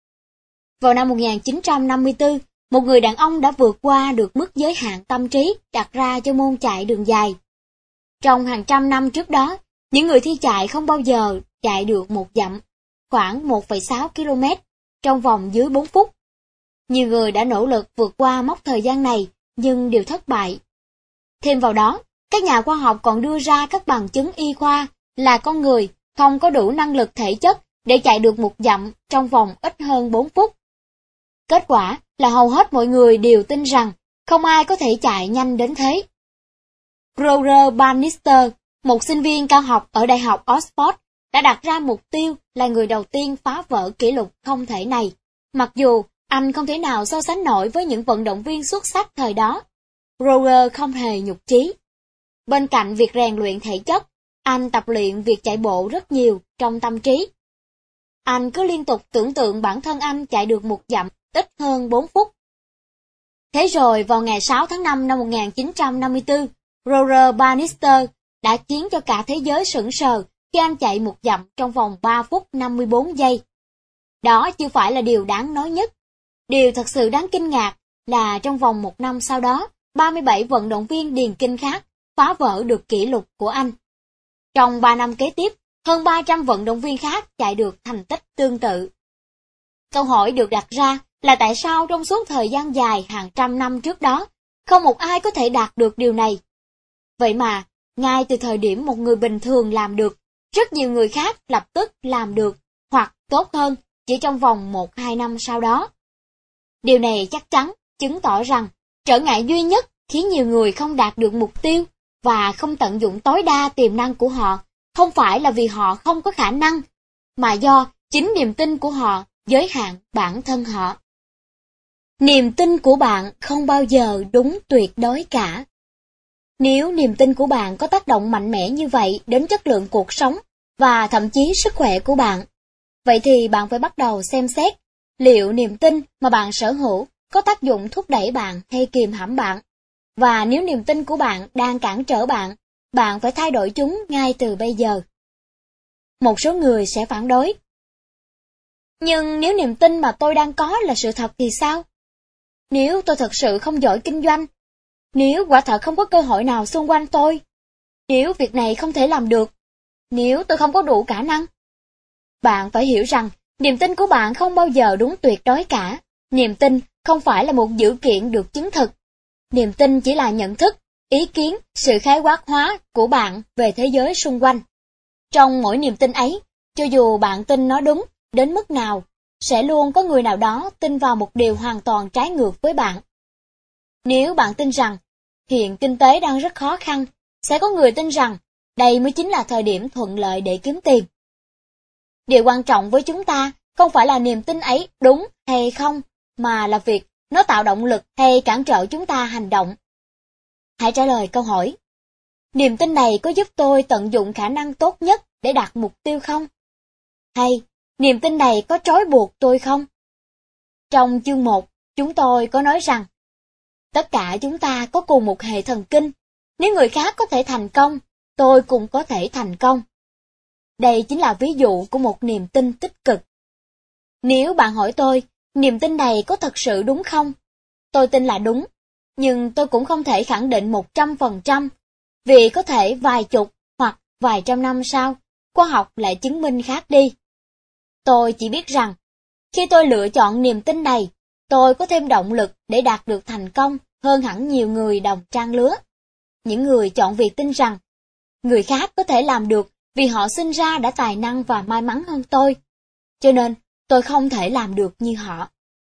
Vào năm 1954, một người đàn ông đã vượt qua được mức giới hạn tâm trí đặt ra cho môn chạy đường dài. Trong hàng trăm năm trước đó, những người thi chạy không bao giờ chạy được một dặm, khoảng 1,6 km, trong vòng dưới 4 phút. Nhiều người đã nỗ lực vượt qua mốc thời gian này, nhưng đều thất bại. Thêm vào đó, các nhà khoa học còn đưa ra các bằng chứng y khoa là con người không có đủ năng lực thể chất để chạy được một dặm trong vòng ít hơn 4 phút. Kết quả là hầu hết mọi người đều tin rằng không ai có thể chạy nhanh đến thế. Roger Bannister, một sinh viên cao học ở Đại học Oxford, đã đặt ra mục tiêu là người đầu tiên phá vỡ kỷ lục không thể này, mặc dù anh không thể nào so sánh nổi với những vận động viên xuất sắc thời đó. Roger không hề nhụt chí. Bên cạnh việc rèn luyện thể chất, anh tập luyện việc chạy bộ rất nhiều trong tâm trí. Anh cứ liên tục tưởng tượng bản thân anh chạy được một dặm ít hơn 4 phút. Thế rồi vào ngày 6 tháng 5 năm 1954, Roger Bannister đã khiến cho cả thế giới sững sờ khi anh chạy một dặm trong vòng 3 phút 54 giây. Đó chưa phải là điều đáng nói nhất. Điều thật sự đáng kinh ngạc là trong vòng 1 năm sau đó, 37 vận động viên điền kinh khác phá vỡ được kỷ lục của anh. Trong 3 năm kế tiếp, hơn 300 vận động viên khác chạy được thành tích tương tự. Câu hỏi được đặt ra là tại sao trong suốt thời gian dài hàng trăm năm trước đó, không một ai có thể đạt được điều này. Vậy mà, ngay từ thời điểm một người bình thường làm được, rất nhiều người khác lập tức làm được, hoặc tốt hơn, chỉ trong vòng 1-2 năm sau đó. Điều này chắc chắn chứng tỏ rằng trở ngại duy nhất khiến nhiều người không đạt được mục tiêu và không tận dụng tối đa tiềm năng của họ không phải là vì họ không có khả năng, mà do chính niềm tin của họ giới hạn bản thân họ. Niềm tin của bạn không bao giờ đúng tuyệt đối cả. Nếu niềm tin của bạn có tác động mạnh mẽ như vậy đến chất lượng cuộc sống và thậm chí sức khỏe của bạn, vậy thì bạn phải bắt đầu xem xét liệu niềm tin mà bạn sở hữu có tác dụng thúc đẩy bạn hay kìm hãm bạn. Và nếu niềm tin của bạn đang cản trở bạn, bạn phải thay đổi chúng ngay từ bây giờ. Một số người sẽ phản đối. Nhưng nếu niềm tin mà tôi đang có là sự thật thì sao? Nếu tôi thật sự không giỏi kinh doanh, Nếu quả thật không có cơ hội nào xung quanh tôi, nếu việc này không thể làm được, nếu tôi không có đủ khả năng. Bạn phải hiểu rằng, niềm tin của bạn không bao giờ đúng tuyệt đối cả. Niềm tin không phải là một dữ kiện được chứng thực. Niềm tin chỉ là nhận thức, ý kiến, sự khái quát hóa của bạn về thế giới xung quanh. Trong mỗi niềm tin ấy, cho dù bạn tin nó đúng đến mức nào, sẽ luôn có người nào đó tin vào một điều hoàn toàn trái ngược với bạn. Nếu bạn tin rằng hiện kinh tế đang rất khó khăn, sẽ có người tin rằng đây mới chính là thời điểm thuận lợi để kiếm tiền. Điều quan trọng với chúng ta không phải là niềm tin ấy đúng hay không, mà là việc nó tạo động lực hay cản trở chúng ta hành động. Hãy trả lời câu hỏi: niềm tin này có giúp tôi tận dụng khả năng tốt nhất để đạt mục tiêu không? Hay, niềm tin này có trói buộc tôi không? Trong chương 1, chúng tôi có nói rằng, tất cả chúng ta có cùng một hệ thần kinh. Nếu người khác có thể thành công, tôi cũng có thể thành công. Đây chính là ví dụ của một niềm tin tích cực. Nếu bạn hỏi tôi, niềm tin này có thật sự đúng không? Tôi tin là đúng, nhưng tôi cũng không thể khẳng định 100%, vì có thể vài chục hoặc vài trăm năm sau, khoa học lại chứng minh khác đi. Tôi chỉ biết rằng, khi tôi lựa chọn niềm tin này, tôi có thêm động lực để đạt được thành công hơn hẳn nhiều người đồng trang lứa. Những người chọn việc tin rằng, người khác có thể làm được vì họ sinh ra đã tài năng và may mắn hơn tôi, cho nên tôi không thể làm được như họ.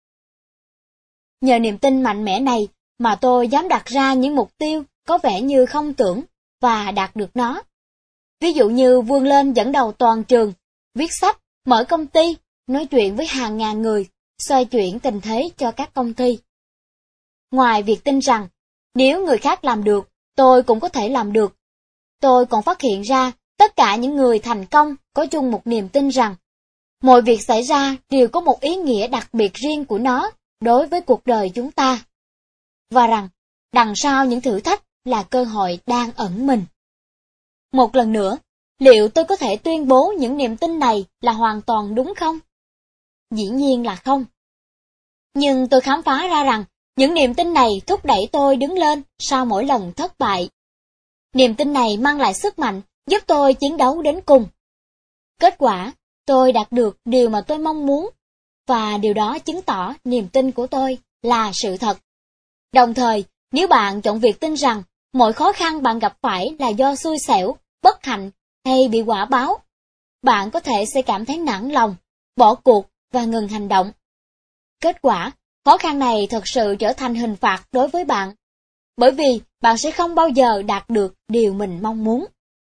Nhờ niềm tin mạnh mẽ này mà tôi dám đặt ra những mục tiêu có vẻ như không tưởng và đạt được nó. Ví dụ như vươn lên dẫn đầu toàn trường, viết sách, mở công ty, nói chuyện với hàng ngàn người, xoay chuyển tình thế cho các công ty. Ngoài việc tin rằng, nếu người khác làm được, tôi cũng có thể làm được, tôi còn phát hiện ra tất cả những người thành công có chung một niềm tin rằng, mọi việc xảy ra đều có một ý nghĩa đặc biệt riêng của nó đối với cuộc đời chúng ta. Và rằng, đằng sau những thử thách là cơ hội đang ẩn mình. Một lần nữa, liệu tôi có thể tuyên bố những niềm tin này là hoàn toàn đúng không? Dĩ nhiên là không. Nhưng tôi khám phá ra rằng, những niềm tin này thúc đẩy tôi đứng lên sau mỗi lần thất bại. Niềm tin này mang lại sức mạnh, giúp tôi chiến đấu đến cùng. Kết quả, tôi đạt được điều mà tôi mong muốn, và điều đó chứng tỏ niềm tin của tôi là sự thật. Đồng thời, nếu bạn chọn việc tin rằng mọi khó khăn bạn gặp phải là do xui xẻo, bất hạnh hay bị quả báo, bạn có thể sẽ cảm thấy nản lòng, bỏ cuộc và ngừng hành động. Kết quả, khó khăn này thật sự trở thành hình phạt đối với bạn, bởi vì bạn sẽ không bao giờ đạt được điều mình mong muốn.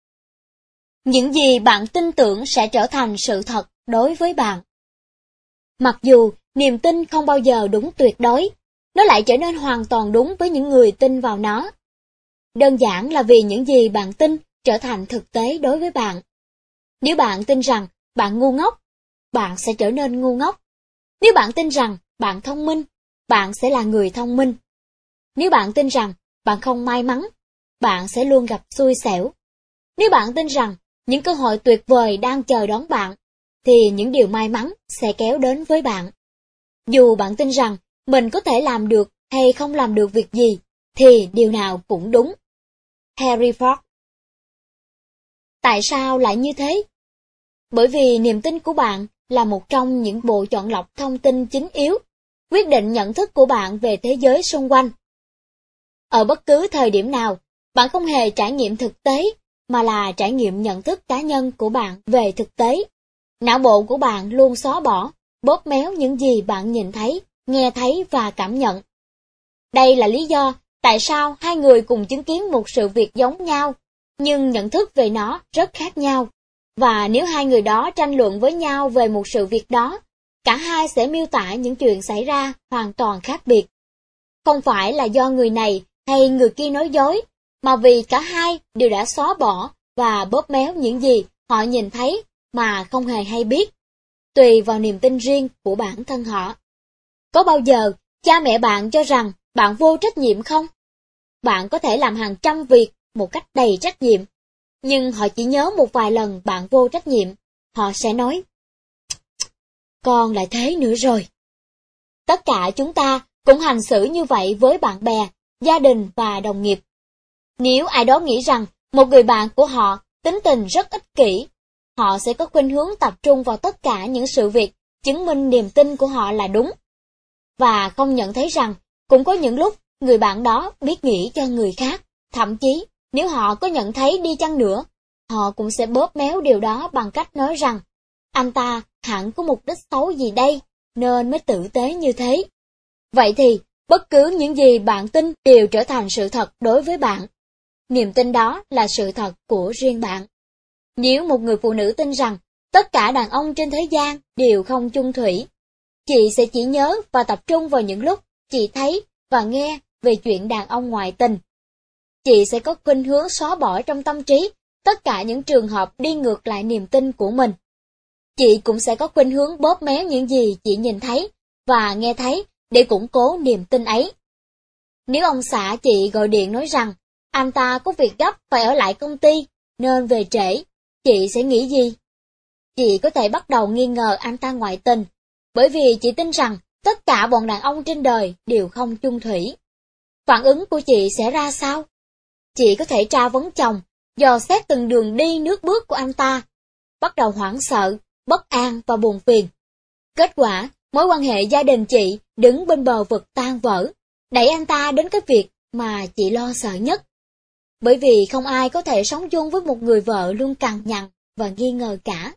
Những gì bạn tin tưởng sẽ trở thành sự thật đối với bạn. Mặc dù niềm tin không bao giờ đúng tuyệt đối, nó lại trở nên hoàn toàn đúng với những người tin vào nó. Đơn giản là vì những gì bạn tin trở thành thực tế đối với bạn. Nếu bạn tin rằng bạn ngu ngốc, bạn sẽ trở nên ngu ngốc. Nếu bạn tin rằng bạn thông minh, bạn sẽ là người thông minh. Nếu bạn tin rằng bạn không may mắn, bạn sẽ luôn gặp xui xẻo. Nếu bạn tin rằng những cơ hội tuyệt vời đang chờ đón bạn, thì những điều may mắn sẽ kéo đến với bạn. Dù bạn tin rằng mình có thể làm được hay không làm được việc gì, thì điều nào cũng đúng. Henry Ford. Tại sao lại như thế? Bởi vì niềm tin của bạn là một trong những bộ chọn lọc thông tin chính yếu, quyết định nhận thức của bạn về thế giới xung quanh. Ở bất cứ thời điểm nào, bạn không hề trải nghiệm thực tế, mà là trải nghiệm nhận thức cá nhân của bạn về thực tế. Não bộ của bạn luôn xóa bỏ, bóp méo những gì bạn nhìn thấy, nghe thấy và cảm nhận. Đây là lý do tại sao hai người cùng chứng kiến một sự việc giống nhau, nhưng nhận thức về nó rất khác nhau. Và nếu hai người đó tranh luận với nhau về một sự việc đó, cả hai sẽ miêu tả những chuyện xảy ra hoàn toàn khác biệt. Không phải là do người này hay người kia nói dối, mà vì cả hai đều đã xóa bỏ và bóp méo những gì họ nhìn thấy mà không hề hay biết, tùy vào niềm tin riêng của bản thân họ. Có bao giờ cha mẹ bạn cho rằng bạn vô trách nhiệm không? Bạn có thể làm hàng trăm việc một cách đầy trách nhiệm, nhưng họ chỉ nhớ một vài lần bạn vô trách nhiệm, họ sẽ nói, con lại thế nữa rồi. Tất cả chúng ta cũng hành xử như vậy với bạn bè, gia đình và đồng nghiệp. Nếu ai đó nghĩ rằng một người bạn của họ tính tình rất ích kỷ, họ sẽ có khuynh hướng tập trung vào tất cả những sự việc chứng minh niềm tin của họ là đúng, và không nhận thấy rằng cũng có những lúc người bạn đó biết nghĩ cho người khác. Thậm chí, nếu họ có nhận thấy đi chăng nữa, họ cũng sẽ bóp méo điều đó bằng cách nói rằng anh ta hẳn có mục đích xấu gì đây, nên mới tử tế như thế. Vậy thì, bất cứ những gì bạn tin đều trở thành sự thật đối với bạn. Niềm tin đó là sự thật của riêng bạn. Nếu một người phụ nữ tin rằng tất cả đàn ông trên thế gian đều không chung thủy, chị sẽ chỉ nhớ và tập trung vào những lúc chị thấy và nghe về chuyện đàn ông ngoại tình. Chị sẽ có khuynh hướng xóa bỏ trong tâm trí tất cả những trường hợp đi ngược lại niềm tin của mình. Chị cũng sẽ có khuynh hướng bóp méo những gì chị nhìn thấy và nghe thấy để củng cố niềm tin ấy. Nếu ông xã chị gọi điện nói rằng anh ta có việc gấp phải ở lại công ty nên về trễ, chị sẽ nghĩ gì? Chị có thể bắt đầu nghi ngờ anh ta ngoại tình, bởi vì chị tin rằng tất cả bọn đàn ông trên đời đều không chung thủy. Phản ứng của chị sẽ ra sao? Chị có thể tra vấn chồng, dò xét từng đường đi nước bước của anh ta, bắt đầu hoảng sợ, bất an và buồn phiền. Kết quả, mối quan hệ gia đình chị đứng bên bờ vực tan vỡ, đẩy anh ta đến cái việc mà chị lo sợ nhất. Bởi vì không ai có thể sống chung với một người vợ luôn cằn nhằn và nghi ngờ cả.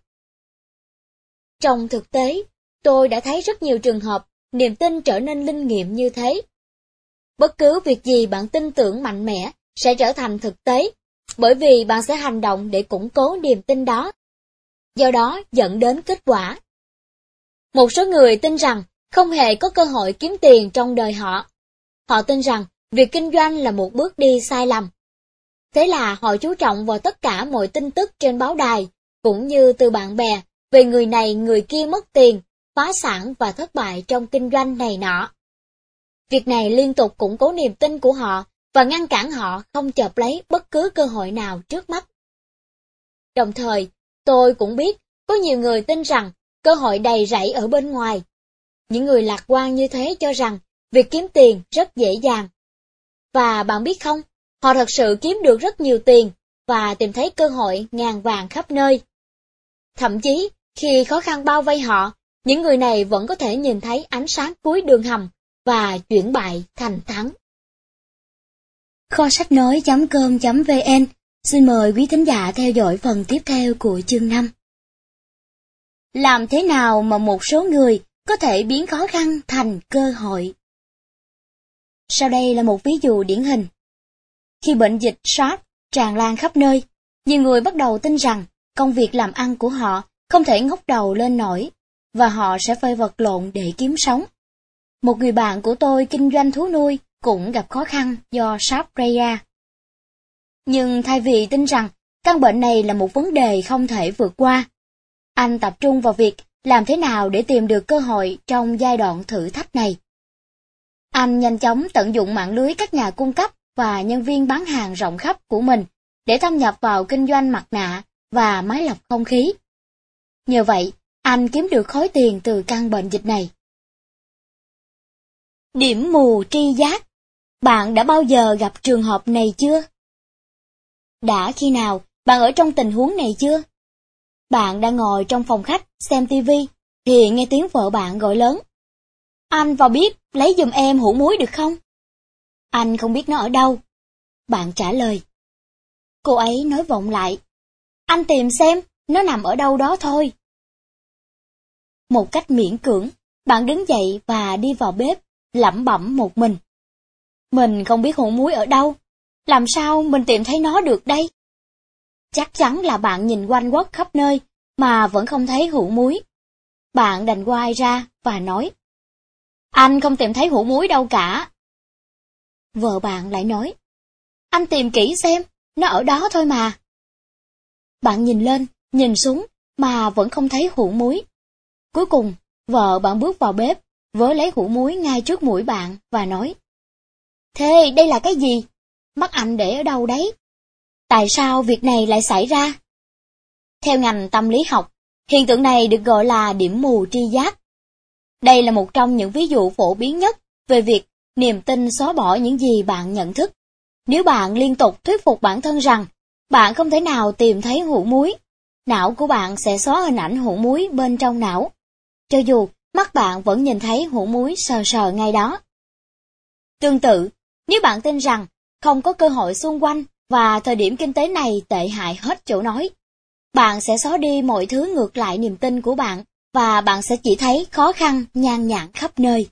Trong thực tế, tôi đã thấy rất nhiều trường hợp niềm tin trở nên linh nghiệm như thế. Bất cứ việc gì bạn tin tưởng mạnh mẽ sẽ trở thành thực tế, bởi vì bạn sẽ hành động để củng cố niềm tin đó. Do đó dẫn đến kết quả. Một số người tin rằng không hề có cơ hội kiếm tiền trong đời họ. Họ tin rằng việc kinh doanh là một bước đi sai lầm. Thế là họ chú trọng vào tất cả mọi tin tức trên báo đài, cũng như từ bạn bè, về người này người kia mất tiền, phá sản và thất bại trong kinh doanh này nọ. Việc này liên tục củng cố niềm tin của họ và ngăn cản họ không chộp lấy bất cứ cơ hội nào trước mắt. Đồng thời, tôi cũng biết có nhiều người tin rằng cơ hội đầy rẫy ở bên ngoài. Những người lạc quan như thế cho rằng việc kiếm tiền rất dễ dàng. Và bạn biết không, họ thật sự kiếm được rất nhiều tiền và tìm thấy cơ hội ngàn vàng khắp nơi. Thậm chí, khi khó khăn bao vây họ, những người này vẫn có thể nhìn thấy ánh sáng cuối đường hầm và chuyển bại thành thắng. Kho sách nói.com.vn xin mời quý thính giả theo dõi phần tiếp theo của chương 5. Làm thế nào mà một số người có thể biến khó khăn thành cơ hội? Sau đây là một ví dụ điển hình. Khi bệnh dịch SARS tràn lan khắp nơi, nhiều người bắt đầu tin rằng công việc làm ăn của họ không thể ngóc đầu lên nổi, và họ sẽ phải vật lộn để kiếm sống. Một người bạn của tôi kinh doanh thú nuôi cũng gặp khó khăn do SARS gây ra. Nhưng thay vì tin rằng căn bệnh này là một vấn đề không thể vượt qua, anh tập trung vào việc làm thế nào để tìm được cơ hội trong giai đoạn thử thách này. Anh nhanh chóng tận dụng mạng lưới các nhà cung cấp và nhân viên bán hàng rộng khắp của mình để thâm nhập vào kinh doanh mặt nạ và máy lọc không khí. Nhờ vậy, anh kiếm được khối tiền từ căn bệnh dịch này. Điểm mù tri giác. Bạn đã bao giờ gặp trường hợp này chưa? Đã khi nào bạn ở trong tình huống này chưa? Bạn đang ngồi trong phòng khách xem TV thì nghe tiếng vợ bạn gọi lớn. Anh vào bếp lấy giùm em hũ muối được không? Anh không biết nó ở đâu. Bạn trả lời. Cô ấy nói vọng lại. Anh tìm xem, nó nằm ở đâu đó thôi. Một cách miễn cưỡng, bạn đứng dậy và đi vào bếp, lẩm bẩm một mình. Mình không biết hũ muối ở đâu, làm sao mình tìm thấy nó được đây? Chắc chắn là bạn nhìn quanh quất khắp nơi mà vẫn không thấy hũ muối. Bạn đành quay ra và nói. Anh không tìm thấy hũ muối đâu cả. Vợ bạn lại nói. Anh tìm kỹ xem, nó ở đó thôi mà. Bạn nhìn lên, nhìn xuống mà vẫn không thấy hũ muối. Cuối cùng, vợ bạn bước vào bếp, vớ lấy hũ muối ngay trước mũi bạn và nói. Thế đây là cái gì? Mắt anh để ở đâu đấy? Tại sao việc này lại xảy ra? Theo ngành tâm lý học, hiện tượng này được gọi là điểm mù tri giác. Đây là một trong những ví dụ phổ biến nhất về việc niềm tin xóa bỏ những gì bạn nhận thức. Nếu bạn liên tục thuyết phục bản thân rằng bạn không thể nào tìm thấy hũ muối, não của bạn sẽ xóa hình ảnh hũ muối bên trong não, cho dù mắt bạn vẫn nhìn thấy hũ muối sờ sờ ngay đó. Tương tự, nếu bạn tin rằng không có cơ hội xung quanh và thời điểm kinh tế này tệ hại hết chỗ nói, bạn sẽ xóa đi mọi thứ ngược lại niềm tin của bạn và bạn sẽ chỉ thấy khó khăn nhan nhản khắp nơi.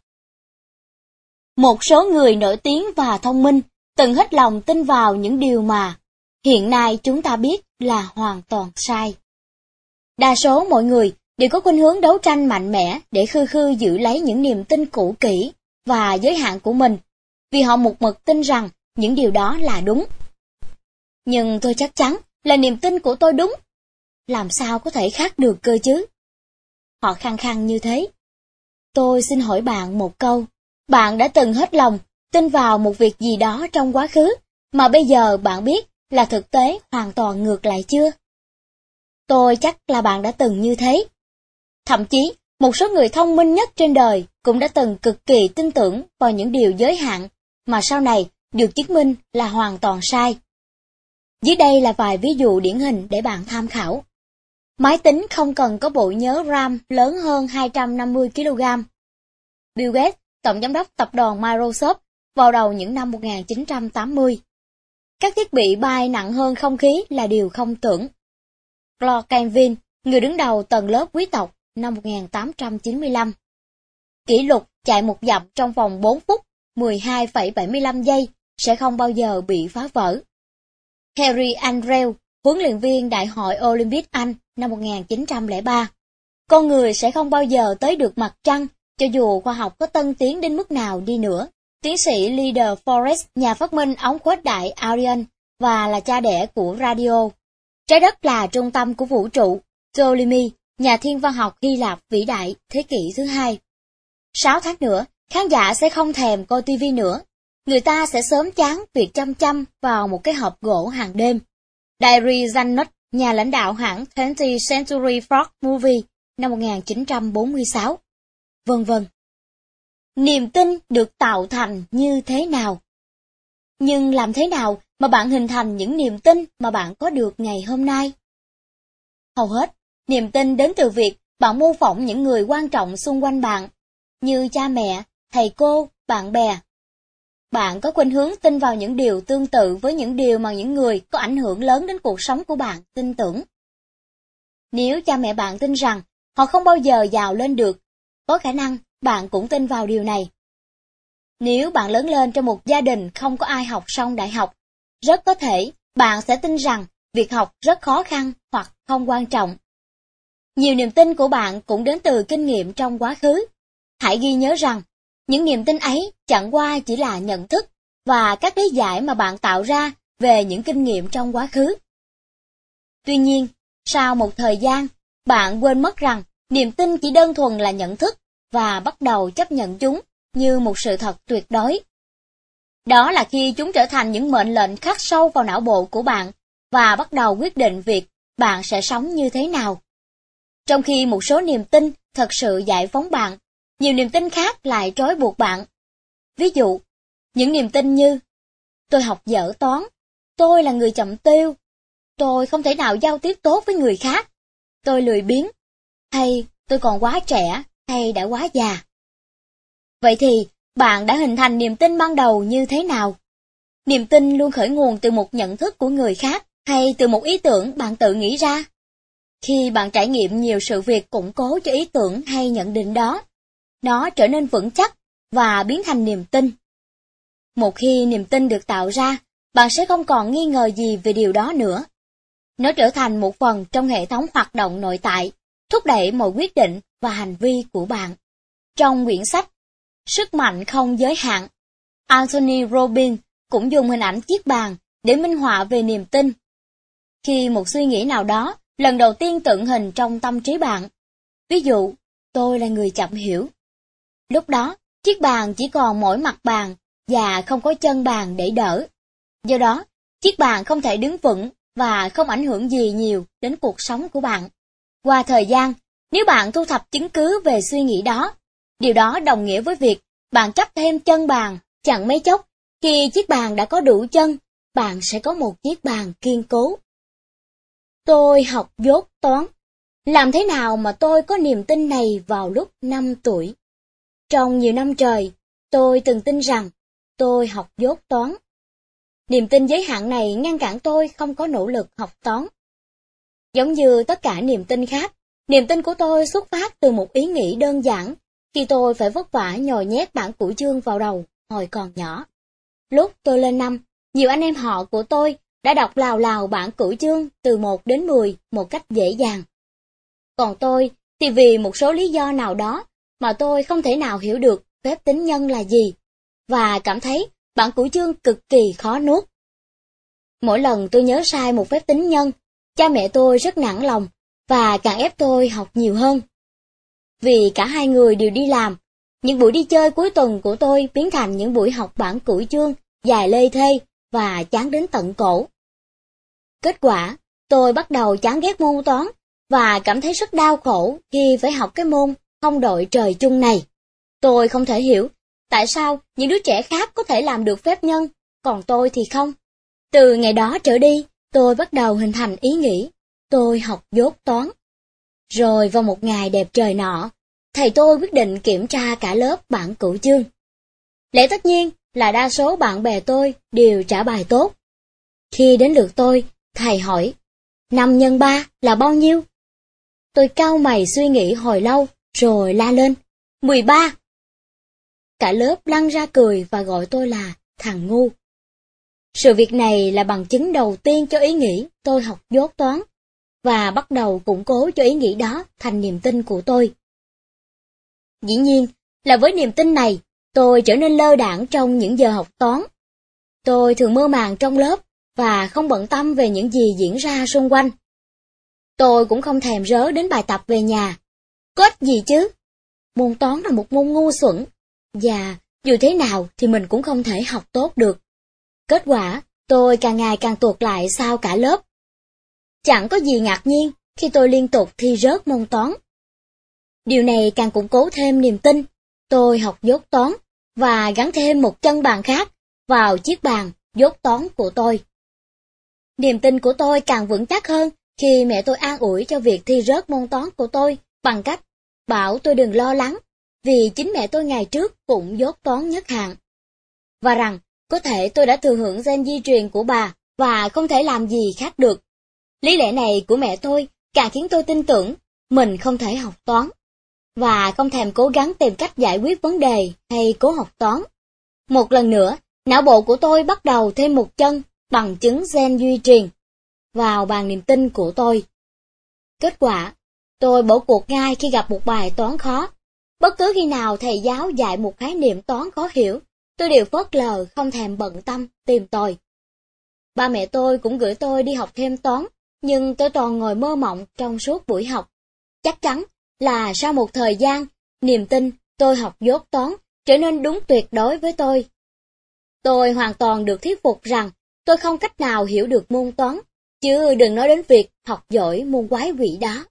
Một số người nổi tiếng và thông minh từng hết lòng tin vào những điều mà hiện nay chúng ta biết là hoàn toàn sai. Đa số mọi người đều có khuynh hướng đấu tranh mạnh mẽ để khư khư giữ lấy những niềm tin cũ kỹ và giới hạn của mình, vì họ một mực tin rằng những điều đó là đúng. Nhưng tôi chắc chắn là niềm tin của tôi đúng. Làm sao có thể khác được cơ chứ? Họ khăng khăng như thế. Tôi xin hỏi bạn một câu. Bạn đã từng hết lòng tin vào một việc gì đó trong quá khứ mà bây giờ bạn biết là thực tế hoàn toàn ngược lại chưa? Tôi chắc là bạn đã từng như thế. Thậm chí, một số người thông minh nhất trên đời cũng đã từng cực kỳ tin tưởng vào những điều giới hạn mà sau này được chứng minh là hoàn toàn sai. Dưới đây là vài ví dụ điển hình để bạn tham khảo. Máy tính không cần có bộ nhớ RAM lớn hơn 250 kg. Bill Gates, tổng giám đốc tập đoàn Microsoft, vào đầu những năm 1980. Các thiết bị bay nặng hơn không khí là điều không tưởng. Lord Kelvin, người đứng đầu tầng lớp quý tộc, năm 1895. Kỷ lục chạy một dặm trong vòng 4 phút, 12,75 giây sẽ không bao giờ bị phá vỡ. Harry Andrew, huấn luyện viên Đại hội Olympic Anh, năm 1903. Con người sẽ không bao giờ tới được mặt trăng, cho dù khoa học có tân tiến đến mức nào đi nữa. Tiến sĩ Leader Forrest, nhà phát minh ống khuếch đại Ariane và là cha đẻ của radio. Trái đất là trung tâm của vũ trụ. Ptolemy, nhà thiên văn học Hy Lạp vĩ đại, thế kỷ thứ 2. 6 tháng nữa, khán giả sẽ không thèm coi TV nữa. Người ta sẽ sớm chán việc chăm chăm vào một cái hộp gỗ hàng đêm. Diary Zanuck, nhà lãnh đạo hãng 20th Century Fox Movie, năm 1946. Vân vân. Niềm tin được tạo thành như thế nào? Nhưng làm thế nào mà bạn hình thành những niềm tin mà bạn có được ngày hôm nay? Hầu hết, niềm tin đến từ việc bạn mô phỏng những người quan trọng xung quanh bạn, như cha mẹ, thầy cô, bạn bè. Bạn có khuynh hướng tin vào những điều tương tự với những điều mà những người có ảnh hưởng lớn đến cuộc sống của bạn tin tưởng. Nếu cha mẹ bạn tin rằng họ không bao giờ giàu lên được, có khả năng bạn cũng tin vào điều này. Nếu bạn lớn lên trong một gia đình không có ai học xong đại học, rất có thể bạn sẽ tin rằng việc học rất khó khăn hoặc không quan trọng. Nhiều niềm tin của bạn cũng đến từ kinh nghiệm trong quá khứ. Hãy ghi nhớ rằng, những niềm tin ấy chẳng qua chỉ là nhận thức và các lý giải mà bạn tạo ra về những kinh nghiệm trong quá khứ. Tuy nhiên, sau một thời gian, bạn quên mất rằng niềm tin chỉ đơn thuần là nhận thức và bắt đầu chấp nhận chúng như một sự thật tuyệt đối. Đó là khi chúng trở thành những mệnh lệnh khắc sâu vào não bộ của bạn và bắt đầu quyết định việc bạn sẽ sống như thế nào. Trong khi một số niềm tin thật sự giải phóng bạn, nhiều niềm tin khác lại trói buộc bạn. Ví dụ, những niềm tin như tôi học dở toán, tôi là người chậm tiêu, tôi không thể nào giao tiếp tốt với người khác, tôi lười biếng, hay tôi còn quá trẻ, hay đã quá già. Vậy thì, bạn đã hình thành niềm tin ban đầu như thế nào? Niềm tin luôn khởi nguồn từ một nhận thức của người khác, hay từ một ý tưởng bạn tự nghĩ ra? Khi bạn trải nghiệm nhiều sự việc củng cố cho ý tưởng hay nhận định đó, nó trở nên vững chắc và biến thành niềm tin. Một khi niềm tin được tạo ra, bạn sẽ không còn nghi ngờ gì về điều đó nữa. Nó trở thành một phần trong hệ thống hoạt động nội tại, thúc đẩy mọi quyết định và hành vi của bạn. Trong quyển sách Sức mạnh không giới hạn, Anthony Robbins cũng dùng hình ảnh chiếc bàn để minh họa về niềm tin. Khi một suy nghĩ nào đó lần đầu tiên tượng hình trong tâm trí bạn, ví dụ, tôi là người chậm hiểu. Lúc đó, chiếc bàn chỉ còn mỗi mặt bàn và không có chân bàn để đỡ. Do đó, chiếc bàn không thể đứng vững và không ảnh hưởng gì nhiều đến cuộc sống của bạn. Qua thời gian, nếu bạn thu thập chứng cứ về suy nghĩ đó, điều đó đồng nghĩa với việc bạn chấp thêm chân bàn Chẳng mấy chốc, khi chiếc bàn đã có đủ chân, bạn sẽ có một chiếc bàn kiên cố. Tôi học dốt toán. Làm thế nào mà tôi có niềm tin này vào lúc 5 tuổi? Trong nhiều năm trời, tôi từng tin rằng tôi học dốt toán. Niềm tin giới hạn này ngăn cản tôi không có nỗ lực học toán. Giống như tất cả niềm tin khác, niềm tin của tôi xuất phát từ một ý nghĩ đơn giản khi tôi phải vất vả nhồi nhét bảng cửu chương vào đầu hồi còn nhỏ. Lúc tôi lên năm, nhiều anh em họ của tôi đã đọc lào lào bảng cửu chương từ 1 đến 10 một cách dễ dàng. Còn tôi thì vì một số lý do nào đó mà tôi không thể nào hiểu được phép tính nhân là gì, và cảm thấy bảng cửu chương cực kỳ khó nuốt. Mỗi lần tôi nhớ sai một phép tính nhân, cha mẹ tôi rất nản lòng và càng ép tôi học nhiều hơn. Vì cả hai người đều đi làm, những buổi đi chơi cuối tuần của tôi biến thành những buổi học bảng cửu chương dài lê thê và chán đến tận cổ. Kết quả, tôi bắt đầu chán ghét môn toán và cảm thấy rất đau khổ khi phải học cái môn không đội trời chung này. Tôi không thể hiểu tại sao những đứa trẻ khác có thể làm được phép nhân, còn tôi thì không. Từ ngày đó trở đi, tôi bắt đầu hình thành ý nghĩ, tôi học dốt toán. Rồi vào một ngày đẹp trời nọ, thầy tôi quyết định kiểm tra cả lớp bảng cửu chương. Lẽ tất nhiên là đa số bạn bè tôi đều trả bài tốt. Khi đến lượt tôi, thầy hỏi, 5 x 3 là bao nhiêu? Tôi cau mày suy nghĩ hồi lâu, rồi la lên, 13. Cả lớp lăn ra cười và gọi tôi là thằng ngu. Sự việc này là bằng chứng đầu tiên cho ý nghĩ tôi học dốt toán, và bắt đầu củng cố cho ý nghĩ đó thành niềm tin của tôi. Dĩ nhiên là với niềm tin này, tôi trở nên lơ đãng trong những giờ học toán. Tôi thường mơ màng trong lớp và không bận tâm về những gì diễn ra xung quanh. Tôi cũng không thèm rớ đến bài tập về nhà. Có ích gì chứ? Môn toán là một môn ngu xuẩn, và dù thế nào thì mình cũng không thể học tốt được. Kết quả, tôi càng ngày càng tuột lại sau cả lớp. Chẳng có gì ngạc nhiên khi tôi liên tục thi rớt môn toán. Điều này càng củng cố thêm niềm tin, tôi học dốt toán, và gắn thêm một chân bàn khác vào chiếc bàn dốt toán của tôi. Niềm tin của tôi càng vững chắc hơn khi mẹ tôi an ủi cho việc thi rớt môn toán của tôi bằng cách bảo tôi đừng lo lắng, vì chính mẹ tôi ngày trước cũng dốt toán nhất hạng. Và rằng có thể tôi đã thừa hưởng gen di truyền của bà và không thể làm gì khác được. Lý lẽ này của mẹ tôi càng khiến tôi tin tưởng mình không thể học toán, và không thèm cố gắng tìm cách giải quyết vấn đề hay cố học toán. Một lần nữa, não bộ của tôi bắt đầu thêm một chân bằng chứng gen di truyền vào bàn niềm tin của tôi. Kết quả, tôi bỏ cuộc ngay khi gặp một bài toán khó. Bất cứ khi nào thầy giáo dạy một khái niệm toán khó hiểu, tôi đều phớt lờ không thèm bận tâm tìm tòi. Ba mẹ tôi cũng gửi tôi đi học thêm toán, nhưng tôi toàn ngồi mơ mộng trong suốt buổi học. Chắc chắn là sau một thời gian, niềm tin tôi học dốt toán trở nên đúng tuyệt đối với tôi. Tôi hoàn toàn được thuyết phục rằng tôi không cách nào hiểu được môn toán, chứ đừng nói đến việc học giỏi môn quái quỷ đó.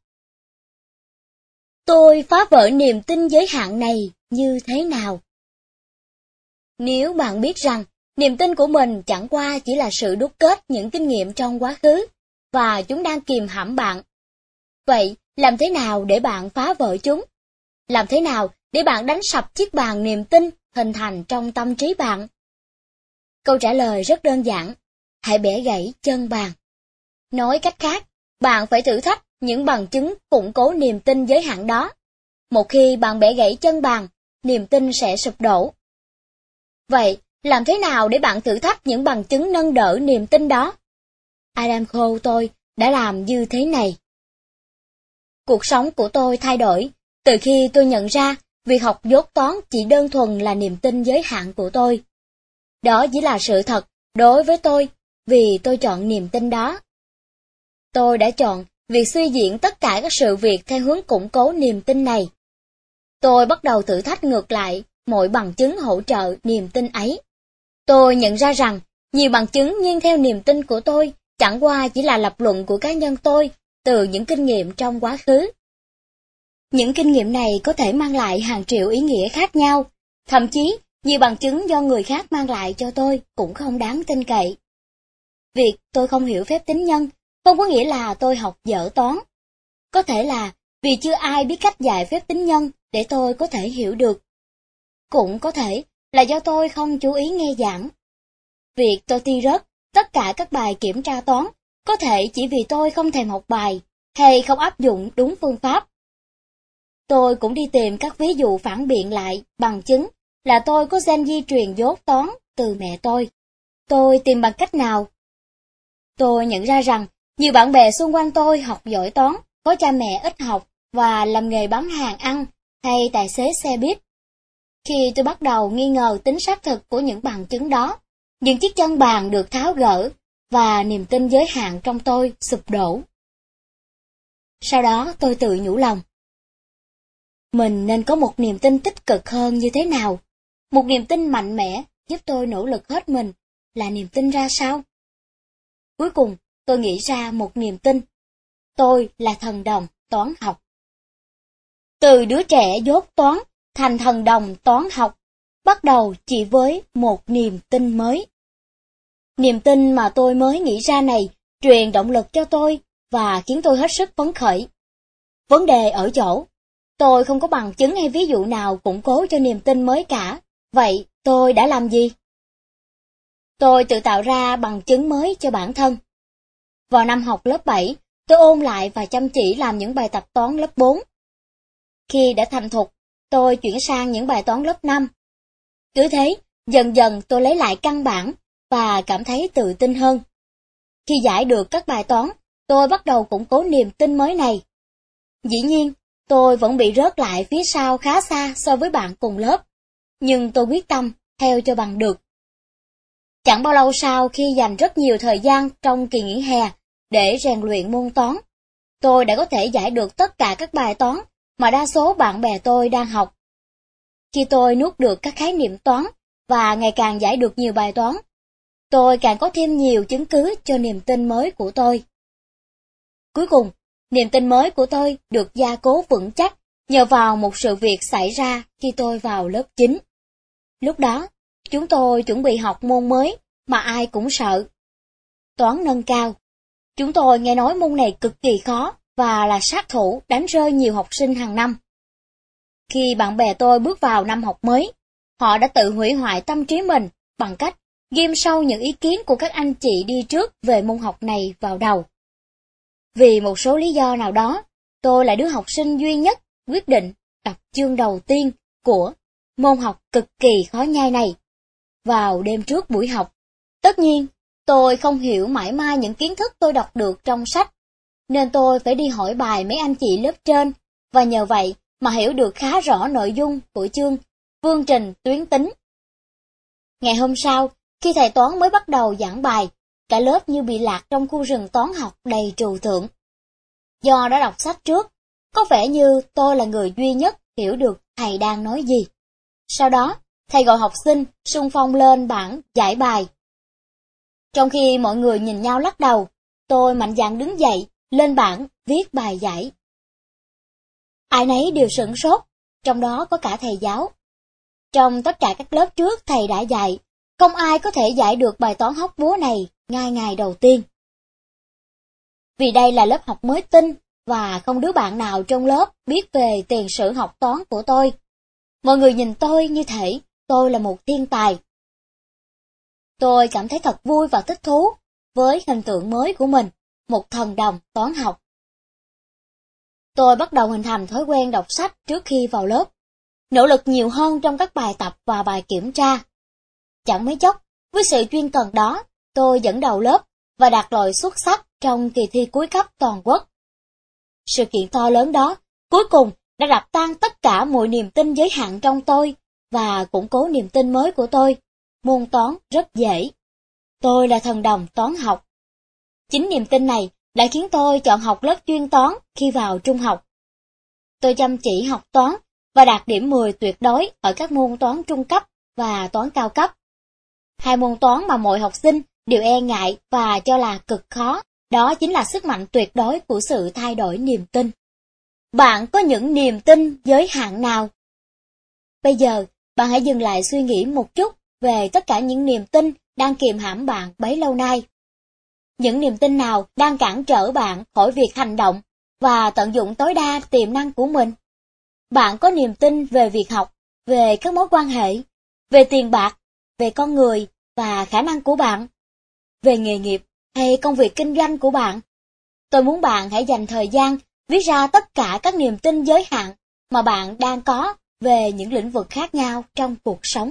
Tôi phá vỡ niềm tin giới hạn này như thế nào? Nếu bạn biết rằng niềm tin của mình chẳng qua chỉ là sự đúc kết những kinh nghiệm trong quá khứ, và chúng đang kìm hãm bạn, vậy làm thế nào để bạn phá vỡ chúng? Làm thế nào để bạn đánh sập chiếc bàn niềm tin hình thành trong tâm trí bạn? Câu trả lời rất đơn giản, hãy bẻ gãy chân bàn. Nói cách khác, bạn phải thử thách những bằng chứng củng cố niềm tin giới hạn đó. Một khi bạn bẻ gãy chân bàn, niềm tin sẽ sụp đổ. Vậy, làm thế nào để bạn thử thách những bằng chứng nâng đỡ niềm tin đó? Adam Cole tôi đã làm như thế này. Cuộc sống của tôi thay đổi từ khi tôi nhận ra việc học dốt toán chỉ đơn thuần là niềm tin giới hạn của tôi. Đó chỉ là sự thật đối với tôi vì tôi chọn niềm tin đó. Tôi đã chọn việc suy diễn tất cả các sự việc theo hướng củng cố niềm tin này. Tôi bắt đầu thử thách ngược lại mọi bằng chứng hỗ trợ niềm tin ấy. Tôi nhận ra rằng nhiều bằng chứng nghiêng theo niềm tin của tôi chẳng qua chỉ là lập luận của cá nhân tôi từ những kinh nghiệm trong quá khứ. Những kinh nghiệm này có thể mang lại hàng triệu ý nghĩa khác nhau, thậm chí Nhiều bằng chứng do người khác mang lại cho tôi cũng không đáng tin cậy. Việc tôi không hiểu phép tính nhân không có nghĩa là tôi học dở toán. Có thể là vì chưa ai biết cách dạy phép tính nhân để tôi có thể hiểu được. Cũng có thể là do tôi không chú ý nghe giảng. Việc tôi thi rớt tất cả các bài kiểm tra toán có thể chỉ vì tôi không thèm học bài hay không áp dụng đúng phương pháp. Tôi cũng đi tìm các ví dụ phản biện lại bằng chứng là tôi có gen di truyền dốt toán từ mẹ tôi. Tôi tìm bằng cách nào? Tôi nhận ra rằng nhiều bạn bè xung quanh tôi học giỏi toán, có cha mẹ ít học và làm nghề bán hàng ăn hay tài xế xe buýt. Khi tôi bắt đầu nghi ngờ tính xác thực của những bằng chứng đó, những chiếc chân bàn được tháo gỡ và niềm tin giới hạn trong tôi sụp đổ. Sau đó tôi tự nhủ lòng. Mình nên có một niềm tin tích cực hơn như thế nào? Một niềm tin mạnh mẽ giúp tôi nỗ lực hết mình là niềm tin ra sao? Cuối cùng, tôi nghĩ ra một niềm tin. Tôi là thần đồng toán học. Từ đứa trẻ dốt toán thành thần đồng toán học, bắt đầu chỉ với một niềm tin mới. Niềm tin mà tôi mới nghĩ ra này truyền động lực cho tôi và khiến tôi hết sức phấn khởi. Vấn đề ở chỗ, tôi không có bằng chứng hay ví dụ nào củng cố cho niềm tin mới cả. Vậy tôi đã làm gì? Tôi tự tạo ra bằng chứng mới cho bản thân. Vào năm học lớp 7, tôi ôn lại và chăm chỉ làm những bài tập toán lớp 4. Khi đã thành thục, tôi chuyển sang những bài toán lớp 5. Cứ thế, dần dần tôi lấy lại căn bản và cảm thấy tự tin hơn. Khi giải được các bài toán, tôi bắt đầu củng cố niềm tin mới này. Dĩ nhiên, tôi vẫn bị rớt lại phía sau khá xa so với bạn cùng lớp, nhưng tôi quyết tâm theo cho bằng được. Chẳng bao lâu sau khi dành rất nhiều thời gian trong kỳ nghỉ hè để rèn luyện môn toán, tôi đã có thể giải được tất cả các bài toán mà đa số bạn bè tôi đang học. Khi tôi nuốt được các khái niệm toán và ngày càng giải được nhiều bài toán, tôi càng có thêm nhiều chứng cứ cho niềm tin mới của tôi. Cuối cùng, niềm tin mới của tôi được gia cố vững chắc nhờ vào một sự việc xảy ra khi tôi vào lớp 9. Lúc đó, chúng tôi chuẩn bị học môn mới mà ai cũng sợ. Toán nâng cao. Chúng tôi nghe nói môn này cực kỳ khó và là sát thủ đánh rơi nhiều học sinh hàng năm. Khi bạn bè tôi bước vào năm học mới, họ đã tự hủy hoại tâm trí mình bằng cách ghim sâu những ý kiến của các anh chị đi trước về môn học này vào đầu. Vì một số lý do nào đó, tôi là đứa học sinh duy nhất quyết định đọc chương đầu tiên của môn học cực kỳ khó nhai này vào đêm trước buổi học. Tất nhiên, tôi không hiểu mãi mai những kiến thức tôi đọc được trong sách, nên tôi phải đi hỏi bài mấy anh chị lớp trên, và nhờ vậy mà hiểu được khá rõ nội dung của chương phương trình tuyến tính. Ngày hôm sau, khi thầy toán mới bắt đầu giảng bài, cả lớp như bị lạc trong khu rừng toán học đầy trừu tượng. Do đã đọc sách trước, có vẻ như tôi là người duy nhất hiểu được thầy đang nói gì. Sau đó, thầy gọi học sinh xung phong lên bảng giải bài. Trong khi mọi người nhìn nhau lắc đầu, tôi mạnh dạn đứng dậy, lên bảng viết bài giải. Ai nấy đều sửng sốt, trong đó có cả thầy giáo. Trong tất cả các lớp trước thầy đã dạy, không ai có thể giải được bài toán hóc búa này ngay ngày đầu tiên. Vì đây là lớp học mới tinh, và không đứa bạn nào trong lớp biết về tiền sử học toán của tôi. Mọi người nhìn tôi như thể tôi là một thiên tài. Tôi cảm thấy thật vui và thích thú với hình tượng mới của mình, một thần đồng toán học. Tôi bắt đầu hình thành thói quen đọc sách trước khi vào lớp, nỗ lực nhiều hơn trong các bài tập và bài kiểm tra. Chẳng mấy chốc, với sự chuyên cần đó, tôi dẫn đầu lớp và đạt loại xuất sắc trong kỳ thi cuối cấp toàn quốc. Sự kiện to lớn đó, cuối cùng đã đập tan tất cả mọi niềm tin giới hạn trong tôi và củng cố niềm tin mới của tôi. Môn toán rất dễ. Tôi là thần đồng toán học. Chính niềm tin này đã khiến tôi chọn học lớp chuyên toán khi vào trung học. Tôi chăm chỉ học toán và đạt điểm 10 tuyệt đối ở các môn toán trung cấp và toán cao cấp. Hai môn toán mà mọi học sinh đều e ngại và cho là cực khó, đó chính là sức mạnh tuyệt đối của sự thay đổi niềm tin. Bạn có những niềm tin giới hạn nào? Bây giờ, bạn hãy dừng lại suy nghĩ một chút về tất cả những niềm tin đang kìm hãm bạn bấy lâu nay. Những niềm tin nào đang cản trở bạn khỏi việc hành động và tận dụng tối đa tiềm năng của mình? Bạn có niềm tin về việc học, về các mối quan hệ, về tiền bạc, về con người và khả năng của bạn, về nghề nghiệp hay công việc kinh doanh của bạn? Tôi muốn bạn hãy dành thời gian viết ra tất cả các niềm tin giới hạn mà bạn đang có về những lĩnh vực khác nhau trong cuộc sống.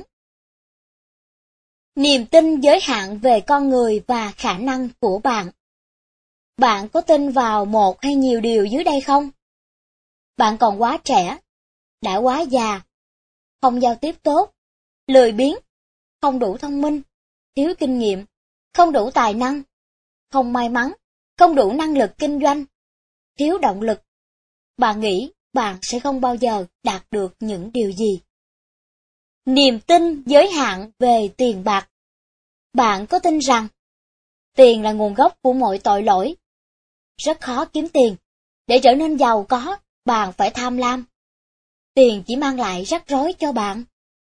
Niềm tin giới hạn về con người và khả năng của bạn. Bạn có tin vào một hay nhiều điều dưới đây không? Bạn còn quá trẻ, đã quá già, không giao tiếp tốt, lười biếng, không đủ thông minh, thiếu kinh nghiệm, không đủ tài năng, không may mắn, không đủ năng lực kinh doanh, thiếu động lực. Bạn nghĩ bạn sẽ không bao giờ đạt được những điều gì? Niềm tin giới hạn về tiền bạc. Bạn có tin rằng tiền là nguồn gốc của mọi tội lỗi? Rất khó kiếm tiền. Để trở nên giàu có, bạn phải tham lam. Tiền chỉ mang lại rắc rối cho bạn.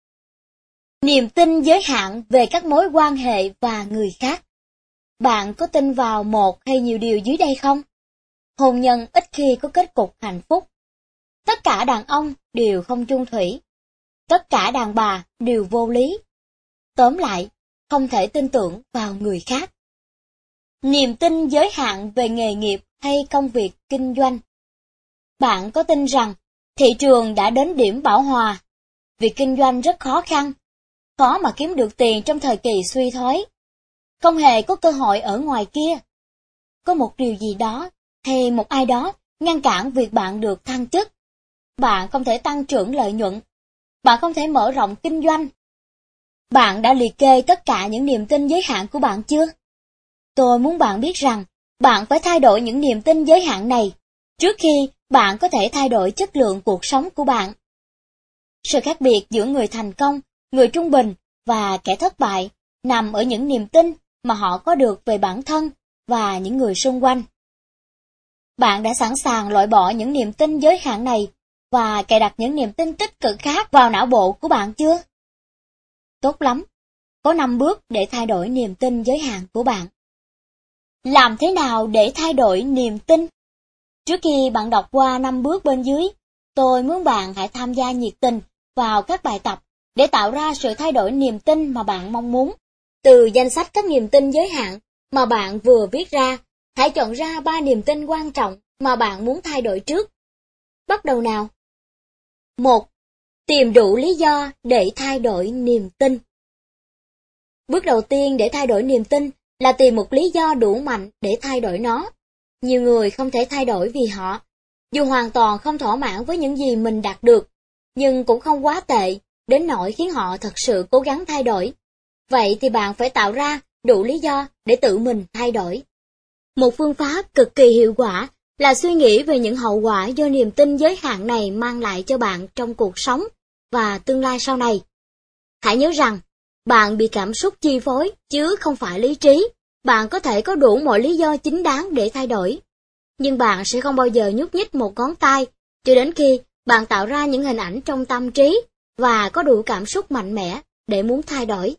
Niềm tin giới hạn về các mối quan hệ và người khác. Bạn có tin vào một hay nhiều điều dưới đây không? Hôn nhân ít khi có kết cục hạnh phúc. Tất cả đàn ông đều không chung thủy. Tất cả đàn bà đều vô lý. Tóm lại, không thể tin tưởng vào người khác. Niềm tin giới hạn về nghề nghiệp hay công việc kinh doanh. Bạn có tin rằng thị trường đã đến điểm bão hòa? Việc kinh doanh rất khó khăn, khó mà kiếm được tiền trong thời kỳ suy thoái. Không hề có cơ hội ở ngoài kia. Có một điều gì đó hay một ai đó ngăn cản việc bạn được thăng chức. Bạn không thể tăng trưởng lợi nhuận. Bạn không thể mở rộng kinh doanh. Bạn đã liệt kê tất cả những niềm tin giới hạn của bạn chưa? Tôi muốn bạn biết rằng bạn phải thay đổi những niềm tin giới hạn này trước khi bạn có thể thay đổi chất lượng cuộc sống của bạn. Sự khác biệt giữa người thành công, người trung bình và kẻ thất bại nằm ở những niềm tin mà họ có được về bản thân và những người xung quanh. Bạn đã sẵn sàng loại bỏ những niềm tin giới hạn này và cài đặt những niềm tin tích cực khác vào não bộ của bạn chưa? Tốt lắm. Có 5 bước để thay đổi niềm tin giới hạn của bạn. Làm thế nào để thay đổi niềm tin? Trước khi bạn đọc qua 5 bước bên dưới, tôi muốn bạn hãy tham gia nhiệt tình vào các bài tập để tạo ra sự thay đổi niềm tin mà bạn mong muốn. Từ danh sách các niềm tin giới hạn mà bạn vừa viết ra, hãy chọn ra 3 niềm tin quan trọng mà bạn muốn thay đổi trước. Bắt đầu nào! 1. Tìm đủ lý do để thay đổi niềm tin. Bước đầu tiên để thay đổi niềm tin là tìm một lý do đủ mạnh để thay đổi nó. Nhiều người không thể thay đổi vì họ, dù hoàn toàn không thỏa mãn với những gì mình đạt được, nhưng cũng không quá tệ, đến nỗi khiến họ thật sự cố gắng thay đổi. Vậy thì bạn phải tạo ra đủ lý do để tự mình thay đổi. Một phương pháp cực kỳ hiệu quả là suy nghĩ về những hậu quả do niềm tin giới hạn này mang lại cho bạn trong cuộc sống và tương lai sau này. Hãy nhớ rằng, bạn bị cảm xúc chi phối chứ không phải lý trí. Bạn có thể có đủ mọi lý do chính đáng để thay đổi, nhưng bạn sẽ không bao giờ nhúc nhích một ngón tay cho đến khi bạn tạo ra những hình ảnh trong tâm trí và có đủ cảm xúc mạnh mẽ để muốn thay đổi.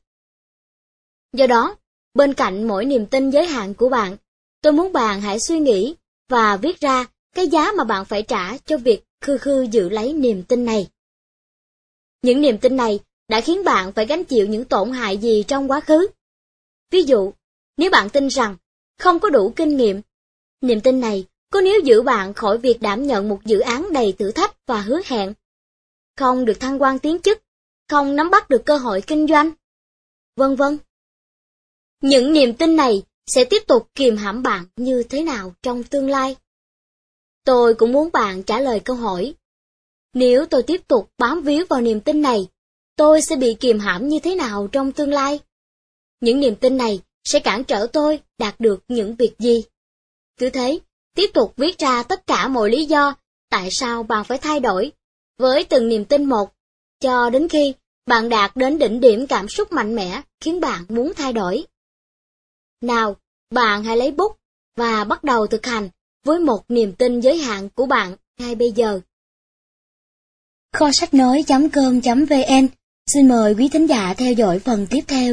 Do đó, bên cạnh mỗi niềm tin giới hạn của bạn, tôi muốn bạn hãy suy nghĩ và viết ra cái giá mà bạn phải trả cho việc khư khư giữ lấy niềm tin này. Những niềm tin này đã khiến bạn phải gánh chịu những tổn hại gì trong quá khứ? Ví dụ, nếu bạn tin rằng không có đủ kinh nghiệm, niềm tin này có níu giữ bạn khỏi việc đảm nhận một dự án đầy thử thách và hứa hẹn, không được thăng quan tiến chức, không nắm bắt được cơ hội kinh doanh, vân vân. Những niềm tin này sẽ tiếp tục kìm hãm bạn như thế nào trong tương lai? Tôi cũng muốn bạn trả lời câu hỏi. Nếu tôi tiếp tục bám víu vào niềm tin này, tôi sẽ bị kìm hãm như thế nào trong tương lai? Những niềm tin này sẽ cản trở tôi đạt được những việc gì? Cứ thế, tiếp tục viết ra tất cả mọi lý do tại sao bạn phải thay đổi, với từng niềm tin một, cho đến khi bạn đạt đến đỉnh điểm cảm xúc mạnh mẽ khiến bạn muốn thay đổi. Nào, bạn hãy lấy bút và bắt đầu thực hành với một niềm tin giới hạn của bạn ngay bây giờ. Kho sách nói.com.vn Xin mời quý thính giả theo dõi phần tiếp theo.